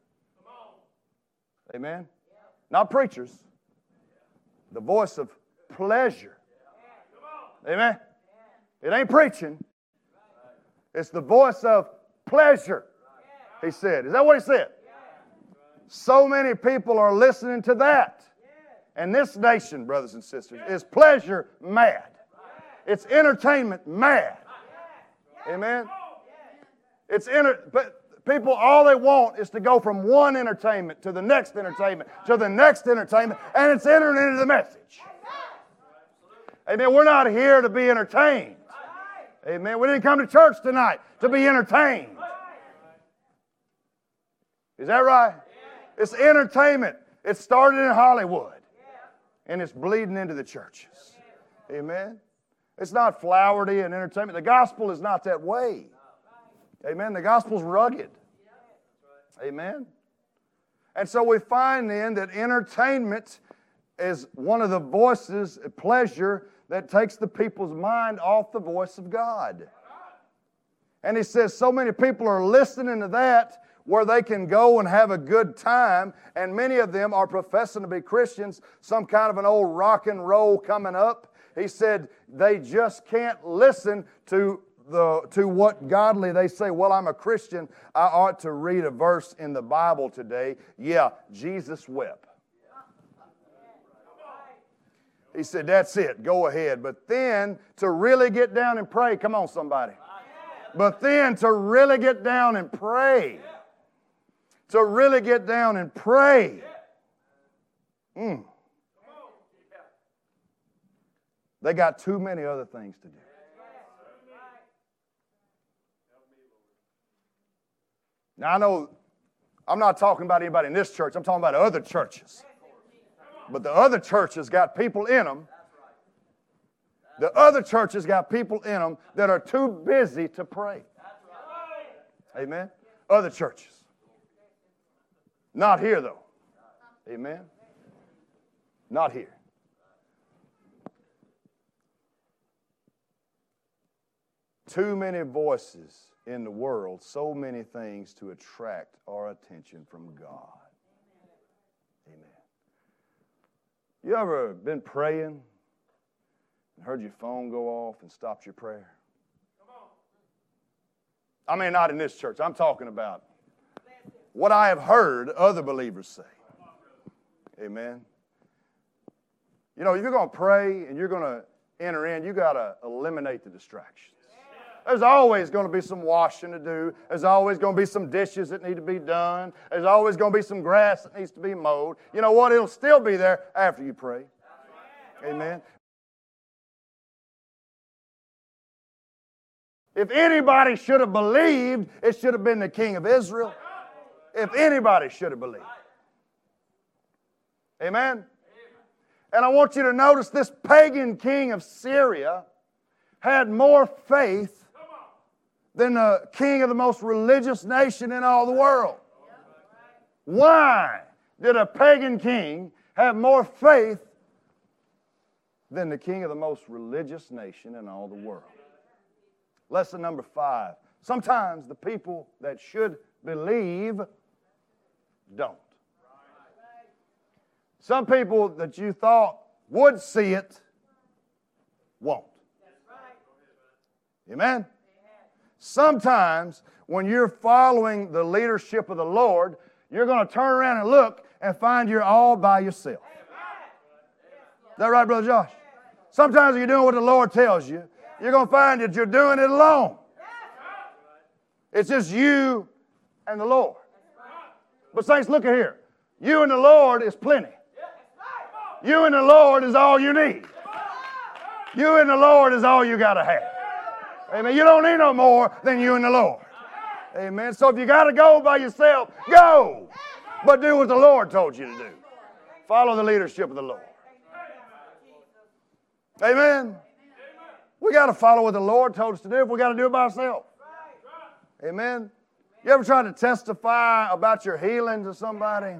Amen? Not preachers. The voice of pleasure. Amen? It ain't preaching. It's the voice of pleasure, he said. Is that what he said? So many people are listening to that. And this nation, brothers and sisters, is pleasure mad. It's entertainment mad. Amen? It's enter- but people, all they want is to go from one entertainment to the next entertainment to the next entertainment, and it's entering into the message. Amen? We're not here to be entertained. Amen? We didn't come to church tonight to be entertained. Is that right? It's entertainment. It started in Hollywood. And it's bleeding into the churches. Amen? It's not flowery and entertainment. The gospel is not that way. Amen? The gospel's rugged. Amen? And so we find then that entertainment is one of the voices, pleasure, that takes the people's mind off the voice of God. And he says so many people are listening to that where they can go and have a good time, and many of them are professing to be Christians, some kind of an old rock and roll coming up. He said they just can't listen to the to what godly they say. Well, I'm a Christian. I ought to read a verse in the Bible today. Yeah, Jesus wept. He said, that's it. Go ahead. But then to really get down and pray. Come on, somebody. But then to really get down and pray. To really get down and pray. Mm. They got too many other things to do. Now, I know I'm not talking about anybody in this church. I'm talking about other churches. But the other churches got people in them. The other churches got people in them that are too busy to pray. Amen? Other churches. Not here, though. Amen? Not here. Too many voices in the world, so many things to attract our attention from God. Amen. You ever been praying and heard your phone go off and stopped your prayer? I mean, not in this church. I'm talking about what I have heard other believers say. Amen. You know, if you're going to pray and you're going to enter in, you got to eliminate the distractions. There's always going to be some washing to do. There's always going to be some dishes that need to be done. There's always going to be some grass that needs to be mowed. You know what? It'll still be there after you pray. Amen. If anybody should have believed, it should have been the king of Israel. If anybody should have believed. Amen. And I want you to notice this pagan king of Syria had more faith than the king of the most religious nation in all the world? Why did a pagan king have more faith than the king of the most religious nation in all the world? Lesson number five. Sometimes the people that should believe don't. Some people that you thought would see it won't. Amen? Sometimes when you're following the leadership of the Lord, you're going to turn around and look and find you're all by yourself. Is that right, Brother Josh? Sometimes you're doing what the Lord tells you, you're going to find that you're doing it alone. It's just you and the Lord. But saints, look at here. You and the Lord is plenty. You and the Lord is all you need. You and the Lord is all you got to have. Amen. You don't need no more than you and the Lord. Amen. So if you got to go by yourself, go. But do what the Lord told you to do. Follow the leadership of the Lord. Amen. We got to follow what the Lord told us to do if we got to do it by ourselves. Amen. You ever tried to testify about your healing to somebody?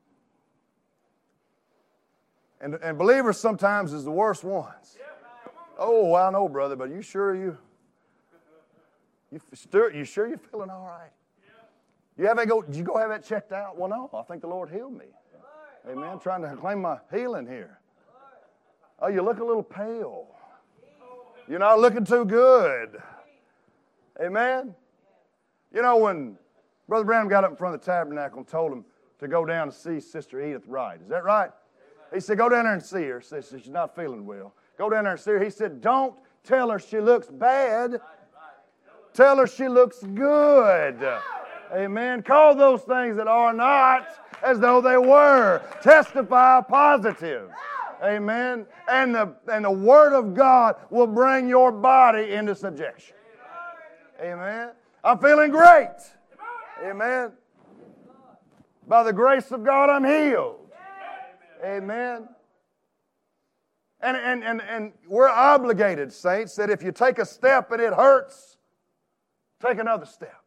And, and believers sometimes is the worst ones. Oh, I know, brother, but you sure you, you, sure, you sure you're feeling all right? You have that go, did you go have that checked out? Well, no, I think the Lord healed me. Amen. I'm trying to claim my healing here. Oh, you look a little pale. You're not looking too good. Amen. You know, when Brother Branham got up in front of the tabernacle and told him to go down to see Sister Edith Wright. Is that right? He said, go down there and see her. She said, she's not feeling well. Go down there and see her. He said, don't tell her she looks bad. Tell her she looks good. Amen. Call those things that are not as though they were. Testify positive. Amen. And the, and the Word of God will bring your body into subjection. Amen. I'm feeling great. Amen. By the grace of God, I'm healed. Amen. And, and, and, and we're obligated, saints, that if you take a step and it hurts, take another step.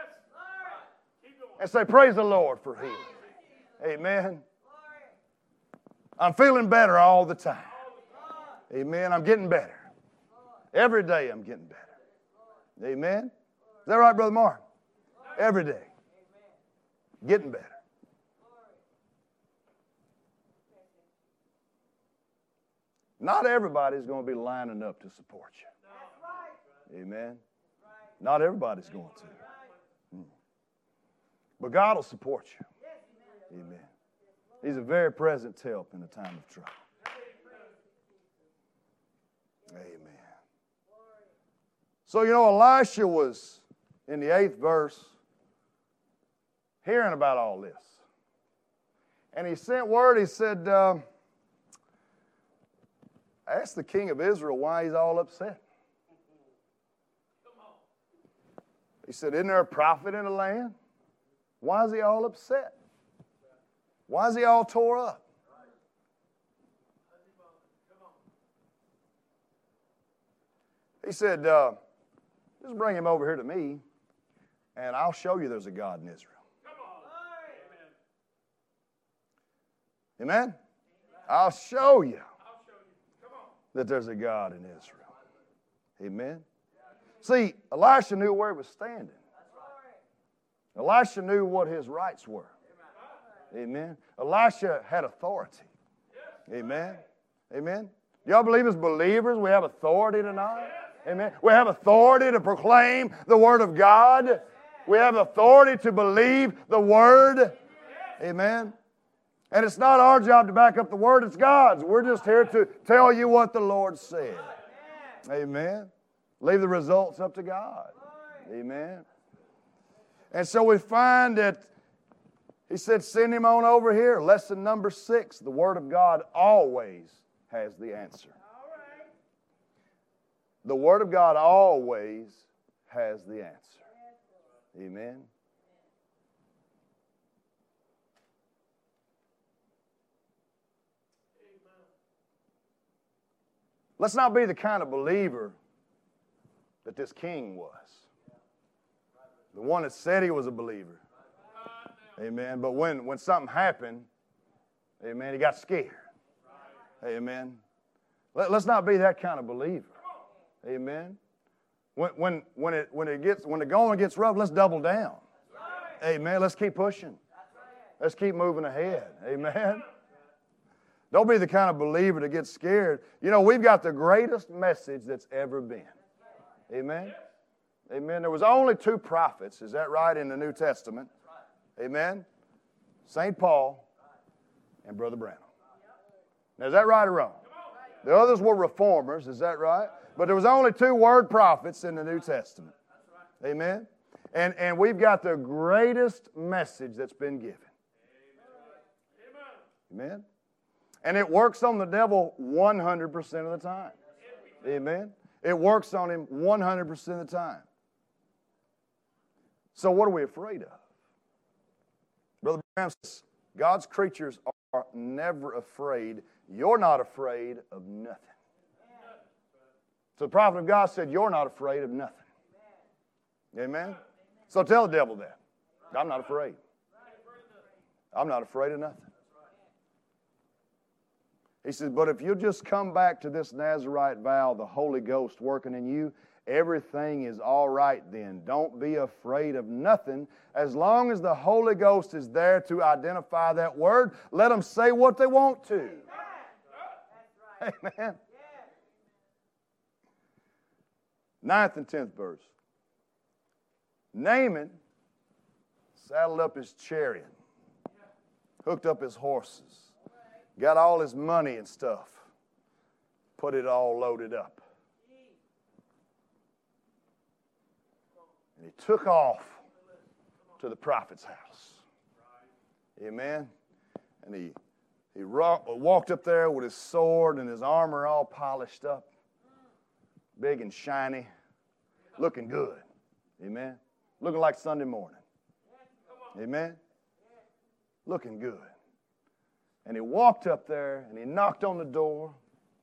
And say, praise the Lord for healing. Amen. I'm feeling better all the time. Amen. I'm getting better. Every day I'm getting better. Amen. Is that right, Brother Mark? Every day. Getting better. Not everybody's going to be lining up to support you. Amen. Not everybody's going to. But God will support you. Amen. He's a very present help in a time of trouble. Amen. So, you know, Elisha was, in the eighth verse, hearing about all this. And he sent word, he said, uh, ask the king of Israel why he's all upset. He said, isn't there a prophet in the land? Why is he all upset? Why is he all tore up? He said, uh, just bring him over here to me, and I'll show you there's a God in Israel. Amen? I'll show you that there's a God in Israel. Amen? See, Elisha knew where he was standing. Elisha knew what his rights were. Amen. Elisha had authority. Amen. Amen. Y'all believe as believers we have authority tonight? Amen. We have authority to proclaim the Word of God. We have authority to believe the Word. Amen. And it's not our job to back up the Word, it's God's. We're just here to tell you what the Lord said. Amen. Leave the results up to God. Amen. And so we find that he said, send him on over here. Lesson number six, the Word of God always has the answer. The Word of God always has the answer. Amen. Let's not be the kind of believer that this king was. The one that said he was a believer. Amen. But when, when something happened, amen, he got scared. Amen. Let, let's not be that kind of believer. Amen. When, when, when, it, when, it gets, when the going gets rough, let's double down. Amen. Let's keep pushing. Let's keep moving ahead. Amen. Don't be the kind of believer that gets scared. You know, we've got the greatest message that's ever been. Amen. Amen. There was only two prophets, is that right, in the New Testament? Amen. Saint Paul and Brother Branham. Now, is that right or wrong? The others were reformers, is that right? But there was only two word prophets in the New Testament. Amen. And, and we've got the greatest message that's been given. Amen. And it works on the devil one hundred percent of the time. Amen. It works on him one hundred percent of the time. So what are we afraid of? Brother Branham says, God's creatures are never afraid. You're not afraid of nothing. So the prophet of God said, you're not afraid of nothing. Amen? So tell the devil that. I'm not afraid. I'm not afraid of nothing. He says, but if you just come back to this Nazarite vow, the Holy Ghost working in you, everything is all right then. Don't be afraid of nothing. As long as the Holy Ghost is there to identify that word, let them say what they want to. Amen. Ninth and tenth verse. Naaman saddled up his chariot, hooked up his horses, got all his money and stuff, put it all loaded up. And he took off to the prophet's house. Amen. And he, he walked up there with his sword and his armor all polished up, big and shiny, looking good. Amen. Looking like Sunday morning. Amen. Looking good. And he walked up there and he knocked on the door.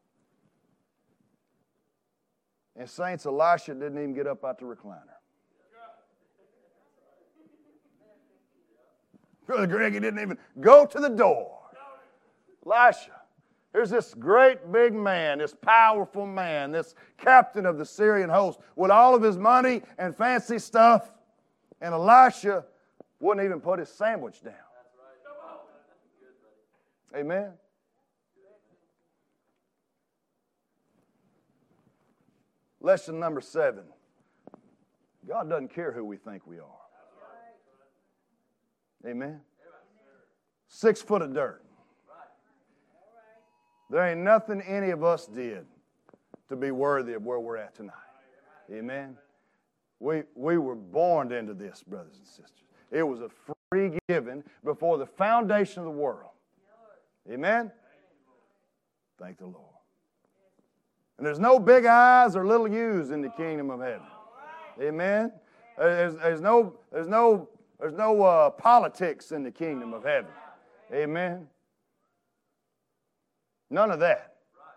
And saints, Elisha didn't even get up out the recliner. Brother Greg, he didn't even go to the door. Elisha, here's this great big man, this powerful man, this captain of the Syrian host with all of his money and fancy stuff. And Elisha wouldn't even put his sandwich down. Amen. Lesson number seven. God doesn't care who we think we are. Amen. Six foot of dirt. There ain't nothing any of us did to be worthy of where we're at tonight. Amen. We, we were born into this, brothers and sisters. It was a free given before the foundation of the world. Amen? Thank the Lord. And there's no big I's or little U's in the kingdom of heaven. Amen? There's, there's no, there's no, there's no uh, politics in the kingdom of heaven. Amen? None of that.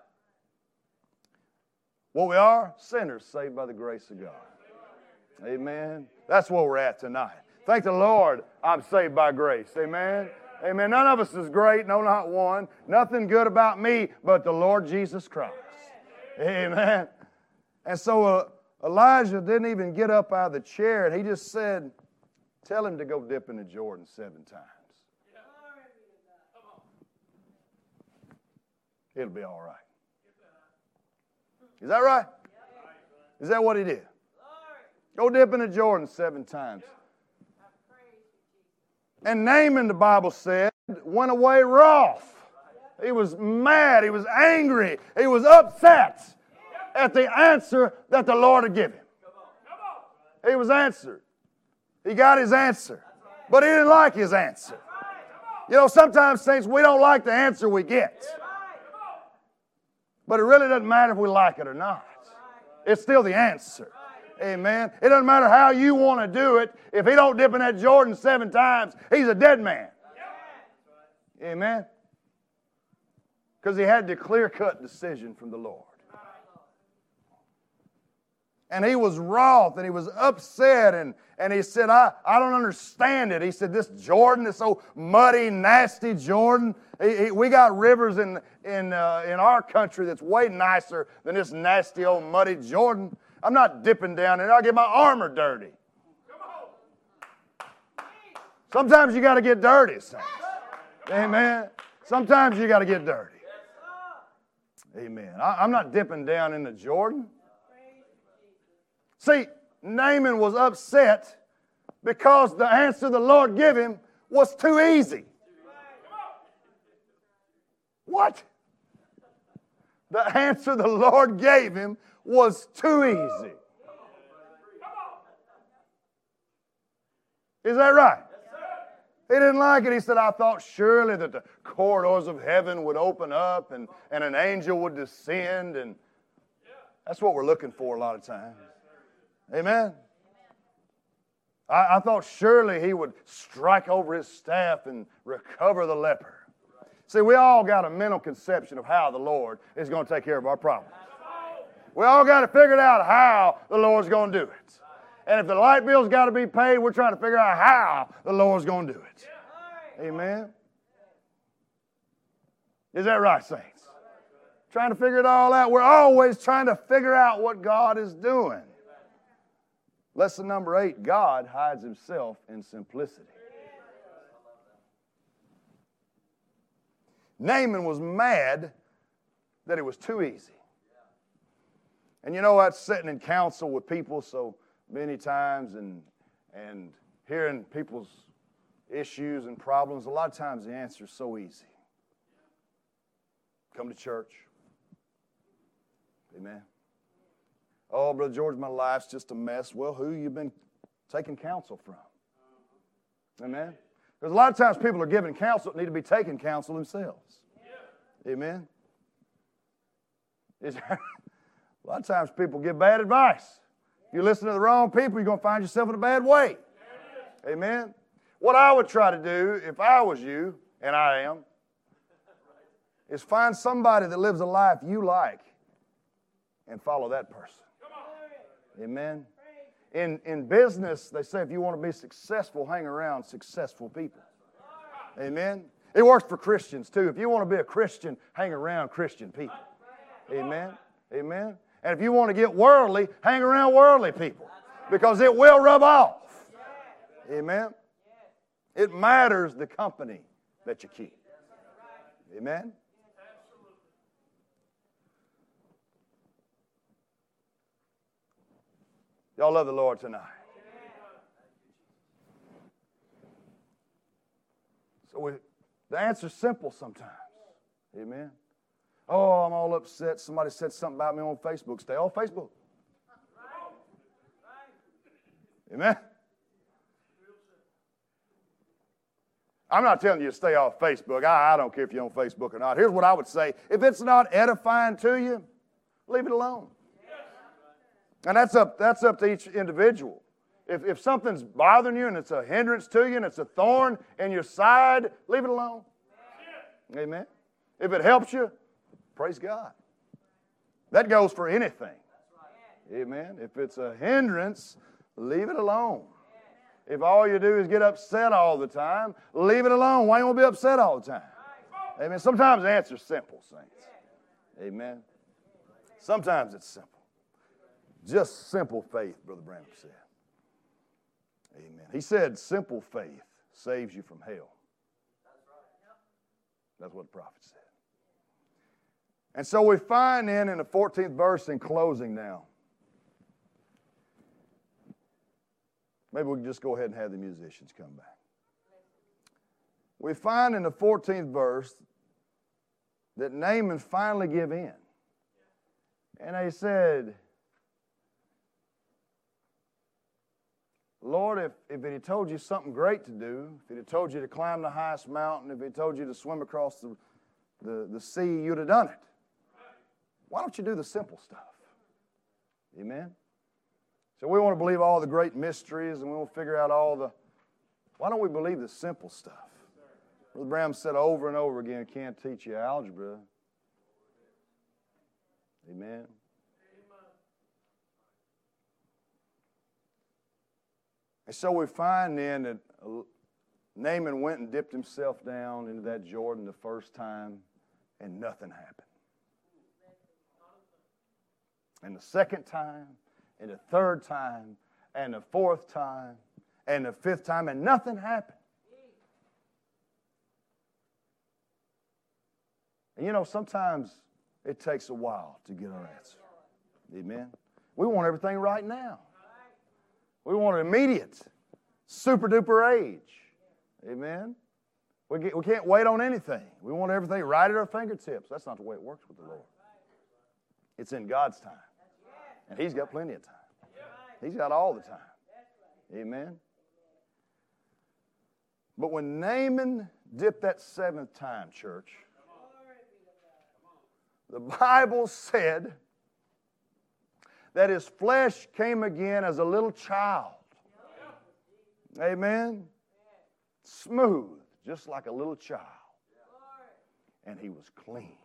What we are? Sinners saved by the grace of God. Amen? That's where we're at tonight. Thank the Lord, I'm saved by grace. Amen? Amen. None of us is great. No, not one. Nothing good about me but the Lord Jesus Christ. Amen. And so uh, Elijah didn't even get up out of the chair, and he just said, tell him to go dip in the Jordan seven times. It'll be all right. Is that right? Is that what he did? Go dip in the Jordan seven times. And Naaman, the Bible said, went away wroth. He was mad. He was angry. He was upset at the answer that the Lord had given him. He was answered. He got his answer. But he didn't like his answer. You know, sometimes, saints, we don't like the answer we get. But it really doesn't matter if we like it or not. It's still the answer. Amen. It doesn't matter how you want to do it. If he don't dip in that Jordan seven times, he's a dead man. Amen. Because he had the clear-cut decision from the Lord. And he was wroth and he was upset, and, and he said, I, I don't understand it. He said, this Jordan, this old muddy, nasty Jordan, he, he, we got rivers in, in, uh, in our country that's way nicer than this nasty old muddy Jordan. I'm not dipping down in it. I'll get my armor dirty. Sometimes you got to get dirty, saints. Amen. Sometimes you got to get dirty. Amen. I, I'm not dipping down in the Jordan. See, Naaman was upset because the answer the Lord gave him was too easy. What? The answer the Lord gave him was too easy. Is that right? He didn't like it. He said, I thought surely that the corridors of heaven would open up and, and an angel would descend. And that's what we're looking for a lot of times. Amen. I, I thought surely he would strike over his staff and recover the leper. See, we all got a mental conception of how the Lord is going to take care of our problems. We all got to figure out how the Lord's going to do it. And if the light bill's got to be paid, we're trying to figure out how the Lord's going to do it. Amen. Is that right, saints? Trying to figure it all out. We're always trying to figure out what God is doing. Lesson number eight, God hides himself in simplicity. Naaman was mad that it was too easy. And you know, that's sitting in council with people so many times and, and hearing people's issues and problems. A lot of times the answer is so easy. Come to church. Amen. Oh, Brother George, my life's just a mess. Well, who you been taking counsel from? Amen. Because a lot of times people are giving counsel that need to be taking counsel themselves. Amen. Is there, a lot of times people give bad advice. If you listen to the wrong people, you're going to find yourself in a bad way. Amen. What I would try to do if I was you, and I am, is find somebody that lives a life you like and follow that person. Amen. In, in business, they say if you want to be successful, hang around successful people. Amen. It works for Christians too. If you want to be a Christian, hang around Christian people. Amen. Amen. And if you want to get worldly, hang around worldly people because it will rub off. Amen. It matters the company that you keep. Amen. Y'all love the Lord tonight. So we, the answer's simple sometimes. Amen. Oh, I'm all upset. Somebody said something about me on Facebook. Stay off Facebook. Amen. I'm not telling you to stay off Facebook. I, I don't care if you're on Facebook or not. Here's what I would say. If it's not edifying to you, leave it alone. And that's up, that's up to each individual. If, if something's bothering you and it's a hindrance to you and it's a thorn in your side, leave it alone. Amen. If it helps you, praise God. That goes for anything. Amen. If it's a hindrance, leave it alone. If all you do is get upset all the time, leave it alone. Why you want to be upset all the time? Amen. Sometimes the answer's simple, saints. Amen. Sometimes it's simple. Just simple faith, Brother Branham said. Amen. He said simple faith saves you from hell. That's what the prophet said. And so we find then in the fourteenth verse in closing now. Maybe we can just go ahead and have the musicians come back. We find in the fourteenth verse that Naaman finally gave in. And he said, Lord, if, if it had told you something great to do, if it had told you to climb the highest mountain, if it had told you to swim across the, the, the sea, you'd have done it. Why don't you do the simple stuff? Amen? So we want to believe all the great mysteries and we want to figure out all the... Why don't we believe the simple stuff? Brother Branham said over and over again, can't teach you algebra. Amen? So we find then that Naaman went and dipped himself down into that Jordan the first time, and nothing happened. And the second time, and the third time, and the fourth time, and the fifth time, and nothing happened. And you know, sometimes it takes a while to get our answer. Amen? We want everything right now. We want it immediate, super-duper age. Amen? We, get, we can't wait on anything. We want everything right at our fingertips. That's not the way it works with the Lord. It's in God's time. And He's got plenty of time. He's got all the time. Amen? But when Naaman dipped that seventh time, church, the Bible said that his flesh came again as a little child. Amen? Smooth, just like a little child. And he was clean.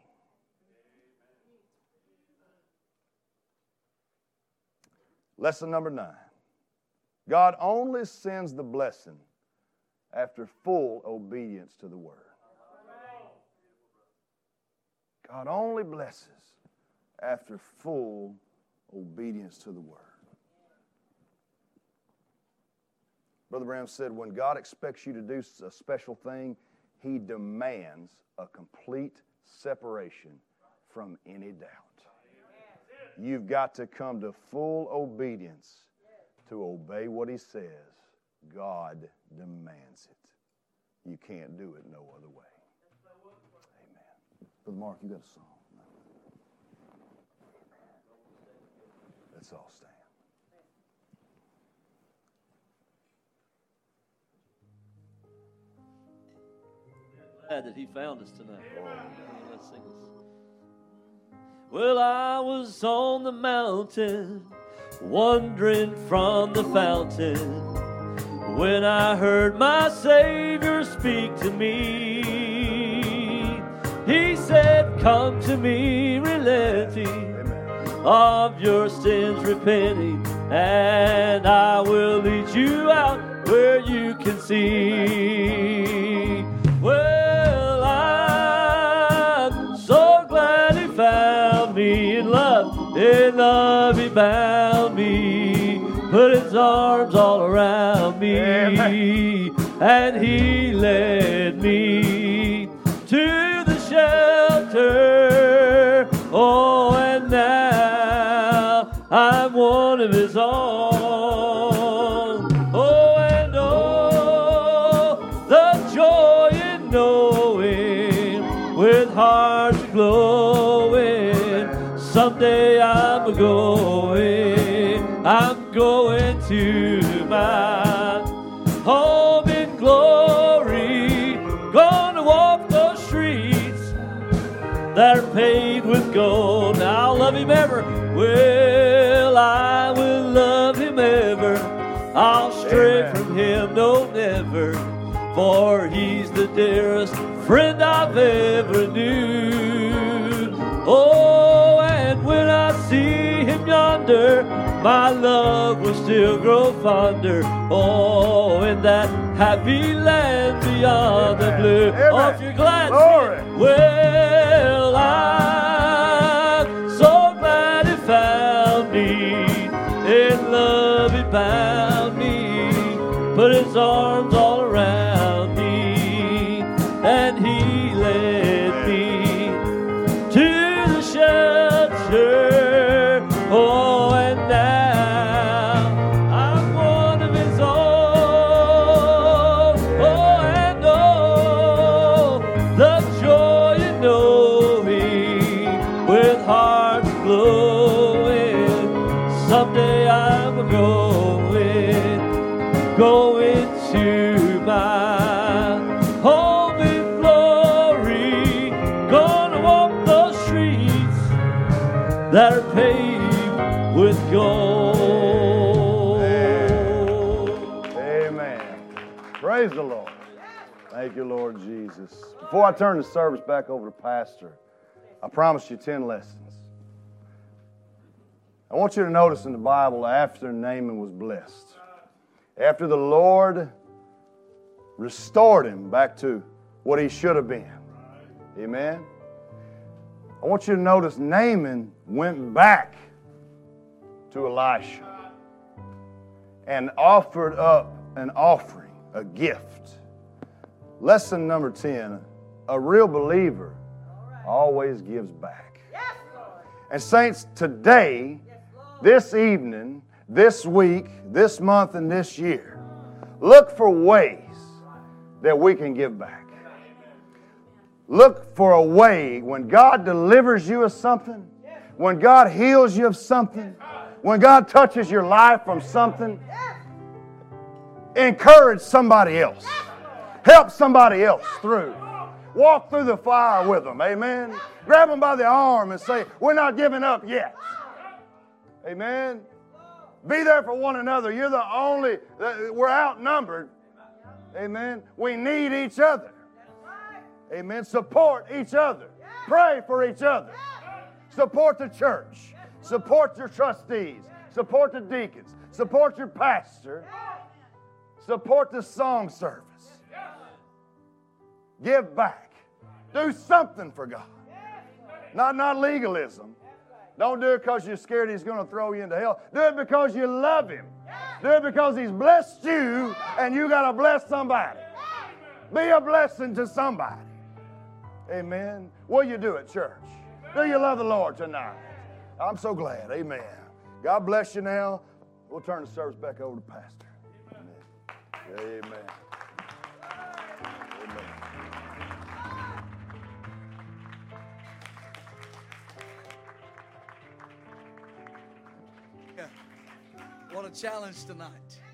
Lesson number nine. God only sends the blessing after full obedience to the Word. God only blesses after full obedience to the Word. Brother Branham said, when God expects you to do a special thing, He demands a complete separation from any doubt. You've got to come to full obedience to obey what He says. God demands it. You can't do it no other way. Amen. Brother Mark, you got a song? Let's all stand. Glad that He found us tonight. Let's sing this. Well, I was on the mountain, wandering from the fountain, when I heard my Savior speak to me. He said, come to me, relenting, of your sins repenting, and I will lead you out where you can see. Well, I'm so glad He found me in love, in love He found me, put His arms all around me, and He led me to the shelter. Oh, and now I'm one of His own. Oh, and oh, the joy in knowing, with hearts glowing, someday I'm going, I'm going to my home in glory, gonna walk those streets that are paved with gold. Now I'll love Him ever. Well, I will love Him ever. I'll stray Amen. From Him, no, never. For He's the dearest friend I've ever knew. Oh, and when I see Him yonder, my love will still grow fonder. Oh, in that happy land beyond Amen. The blue. Amen. Oh, if you're glad, Glory. Well, I'm so glad He found me. In love He found me, put His arms all around me, and He led me to the shelter. Oh, and now I'm one of His own. Oh, and oh, the joy in knowing, with hearts glowing, someday I'm going, going to my home in glory, gonna walk those streets that are paved with gold. Amen. Praise the Lord. Thank you, Lord Jesus. Before I turn the service back over to Pastor, I promised you ten lessons. I want you to notice in the Bible, after Naaman was blessed, after the Lord restored him back to what he should have been. Amen. I want you to notice Naaman went back to Elisha and offered up an offering, a gift. Lesson number ten, a real believer always gives back. And saints, today, this evening, this week, this month, and this year, look for ways that we can give back. Look for a way when God delivers you of something, when God heals you of something, when God touches your life from something, encourage somebody else. Help somebody else through. Walk through the fire with them. Amen. Grab them by the arm and say, we're not giving up yet. Amen. Be there for one another. You're the only, we're outnumbered. Amen. We need each other. Amen. Support each other. Pray for each other. Support the church. Support your trustees. Support the deacons. Support your pastor. Support the song service. Give back. Do something for God. Not, not legalism. Don't do it because you're scared He's going to throw you into hell. Do it because you love Him. Do it because He's blessed you and you got to bless somebody. Be a blessing to somebody. Amen. Will you do it, church? Do you love the Lord tonight? I'm so glad. Amen. God bless you now. We'll turn the service back over to Pastor. Amen. Amen. Amen. Yeah. What a challenge tonight.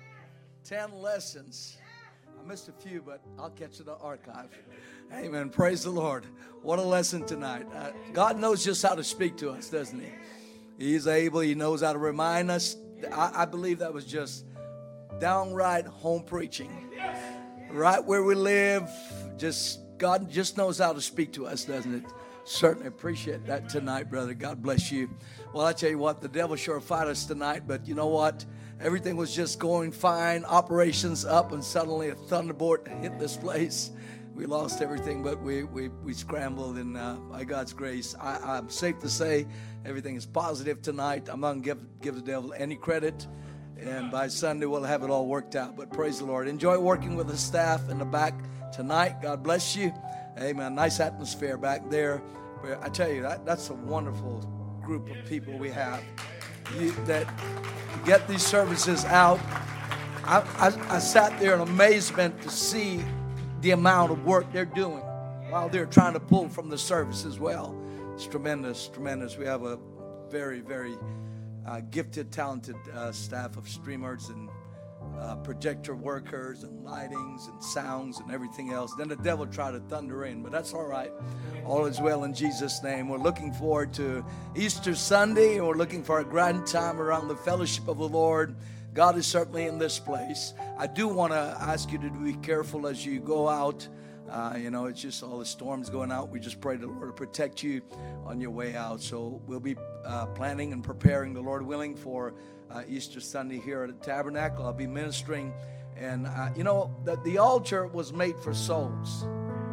Ten lessons. I missed a few, but I'll catch the archive. Amen. Praise the Lord. What a lesson tonight. Uh, God knows just how to speak to us, doesn't He? He's able. He knows how to remind us. I, I believe that was just downright home preaching. Right where we live. Just God just knows how to speak to us, doesn't it? Certainly appreciate that tonight, brother. God bless you. Well, I tell you what, the devil sure fought us tonight, but you know what? Everything was just going fine. Operations up, and suddenly a thunderbolt hit this place. We lost everything, but we we, we scrambled, and uh, by God's grace, I, I'm safe to say everything is positive tonight. I'm not going to give, give the devil any credit, and by Sunday we'll have it all worked out. But praise the Lord. Enjoy working with the staff in the back tonight. God bless you. Amen. Nice atmosphere back there. I tell you, that, that's a wonderful group of people we have you, that get these services out. I, I, I sat there in amazement to see the amount of work they're doing while they're trying to pull from the service as well. It's tremendous, tremendous. We have a very, very uh, gifted, talented uh, staff of streamers and uh, projector workers and lightings and sounds and everything else. Then the devil tried to thunder in, but that's all right. All is well in Jesus' name. We're looking forward to Easter Sunday, and we're looking for a grand time around the fellowship of the Lord. God is certainly in this place. I do want to ask you to be careful as you go out. Uh, you know, it's just all the storms going out. We just pray the Lord to protect you on your way out. So we'll be uh, planning and preparing, the Lord willing, for uh, Easter Sunday here at the Tabernacle. I'll be ministering. And, uh, you know, the, the altar was made for souls.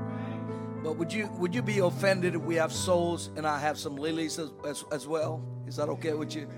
But would you would you be offended if we have souls and I have some lilies as, as, as well? Is that okay with you?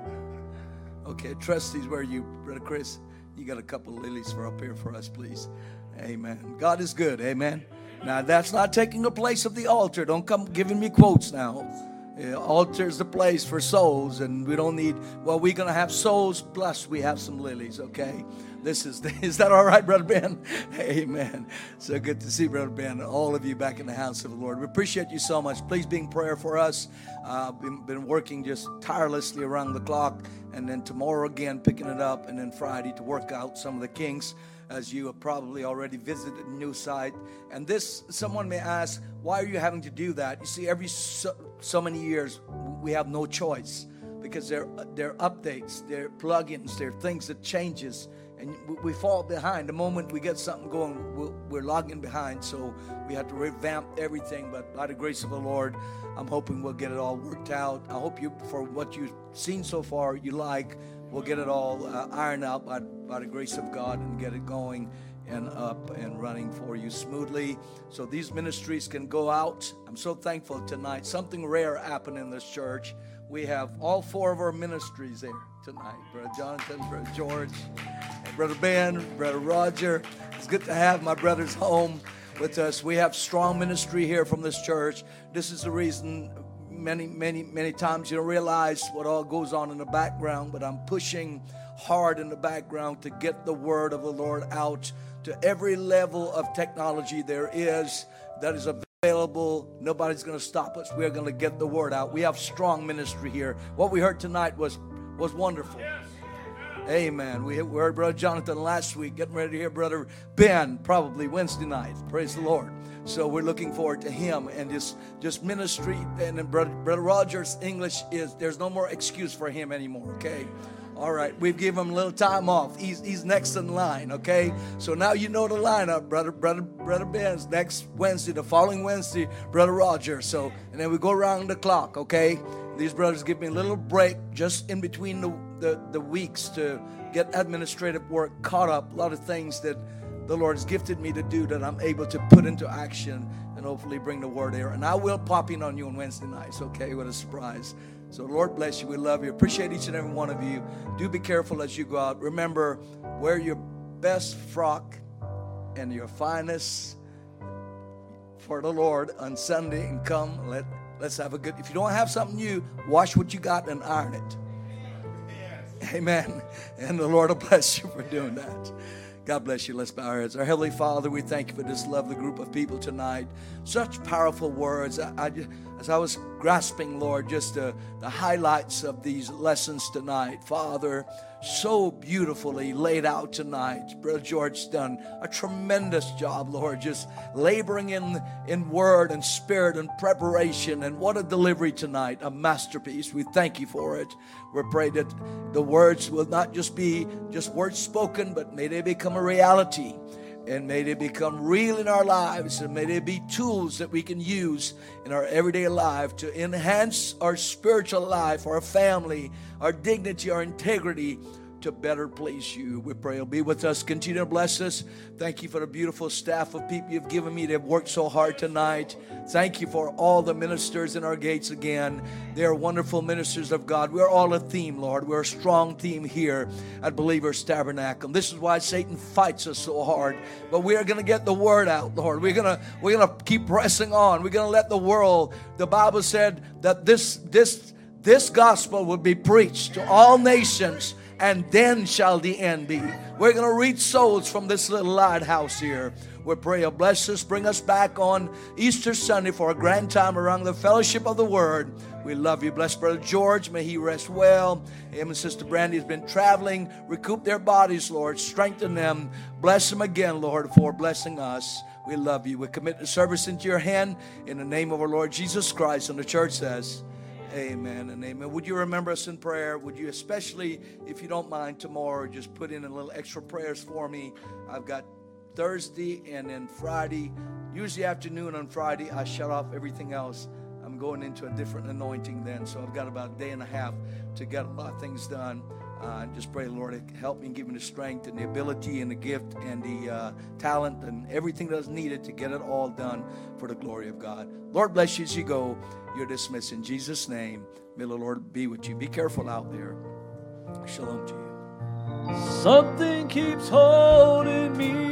Okay, trustees, where are you, Brother Chris? You got a couple of lilies for up here for us, please. Amen. God is good. Amen. Now, that's not taking the place of the altar. Don't come giving me quotes now. Yeah, altar is the place for souls, and we don't need, well, we're going to have souls, plus we have some lilies, okay? This is, is that all right, Brother Ben? Amen. So good to see, Brother Ben, all of you back in the house of the Lord. We appreciate you so much. Please be in prayer for us. Uh, been, been working just tirelessly around the clock, and then tomorrow again picking it up, and then Friday to work out some of the kinks, as you have probably already visited the new site. And this, someone may ask, why are you having to do that? You see, every so, so many years, we have no choice, because there, there are updates, there are plugins, there are things that changes, and we fall behind. The moment we get something going, we're, we're logging behind, so we have to revamp everything. But by the grace of the Lord, I'm hoping we'll get it all worked out. I hope you, for what you've seen so far, you like. we'll get it all uh, ironed out by, by the grace of God and get it going and up and running for you smoothly so these ministries can go out. I'm so thankful tonight. Something rare happened in this church. We have all four of our ministries there tonight. Brother Jonathan, Brother George, Brother Ben, Brother Roger. It's good to have my brothers home with us. We have strong ministry here from this church. This is the reason many, many, many times you don't realize what all goes on in the background, but I'm pushing hard in the background to get the word of the Lord out to every level of technology there is that is available. Nobody's going to stop us. We're going to get the word out. We have strong ministry here. What we heard tonight was, was wonderful. Amen. We heard Brother Jonathan last week, getting ready to hear Brother Ben probably Wednesday night. Praise the Lord. So we're looking forward to him and his just ministry. And then Brother, Brother Rogers' English is, there's no more excuse for him anymore, okay? All right, we've given him a little time off. He's he's next in line, okay? So now you know the lineup. Brother Brother Brother Ben's next Wednesday, the following Wednesday, Brother Roger. So, and then we go around the clock, okay? These brothers give me a little break just in between the, the, the weeks to get administrative work caught up. A lot of things that the Lord has gifted me to do that I'm able to put into action and hopefully bring the word there. And I will pop in on you on Wednesday nights, okay? What a surprise. So Lord bless you. We love you. Appreciate each and every one of you. Do be careful as you go out. Remember, wear your best frock and your finest for the Lord on Sunday and come. Let, let's have a good, if you don't have something new, wash what you got and iron it. Yes. Amen. And the Lord will bless you for doing that. God bless you. Let's bow our heads. Our Heavenly Father, we thank you for this lovely group of people tonight. Such powerful words. I, I, as I was grasping, Lord, just the, the highlights of these lessons tonight, Father, so beautifully laid out tonight. Brother George's done a tremendous job, Lord, just laboring in, in word and spirit and preparation. And what a delivery tonight, a masterpiece. We thank you for it. We pray that the words will not just be just words spoken, but may they become a reality. And may they become real in our lives. And may they be tools that we can use in our everyday life to enhance our spiritual life, our family, our dignity, our integrity, to better please you. We pray you'll be with us. Continue to bless us. Thank you for the beautiful staff of people you've given me. They've worked so hard tonight. Thank you for all the ministers in our gates again. They are wonderful ministers of God. We're all a team, Lord. We're a strong team here at Believers Tabernacle. This is why Satan fights us so hard. But we are going to get the word out, Lord. We're going to we're going to keep pressing on. We're going to let the world. The Bible said that this this this gospel will be preached to all nations, and then shall the end be. We're going to reach souls from this little lighthouse here. We pray you'll bless us, bring us back on Easter Sunday for a grand time around the fellowship of the Word. We love you. Bless Brother George. May he rest well. Him and Sister Brandy has been traveling. Recoup their bodies, Lord. Strengthen them. Bless them again, Lord, for blessing us. We love you. We commit the service into your hand in the name of our Lord Jesus Christ. And the church says, amen and amen. Would you remember us in prayer? Would you, especially if you don't mind, tomorrow, just put in a little extra prayers for me. I've got Thursday and then Friday. Usually afternoon on Friday, I shut off everything else. I'm going into a different anointing then. So I've got about a day and a half to get a lot of things done. Uh, and just pray, Lord, help me and give me the strength and the ability and the gift and the uh, talent and everything that's needed to get it all done for the glory of God. Lord bless you as you go. You're dismissed in Jesus' name. May the Lord be with you. Be careful out there. Shalom to you. Something keeps holding me.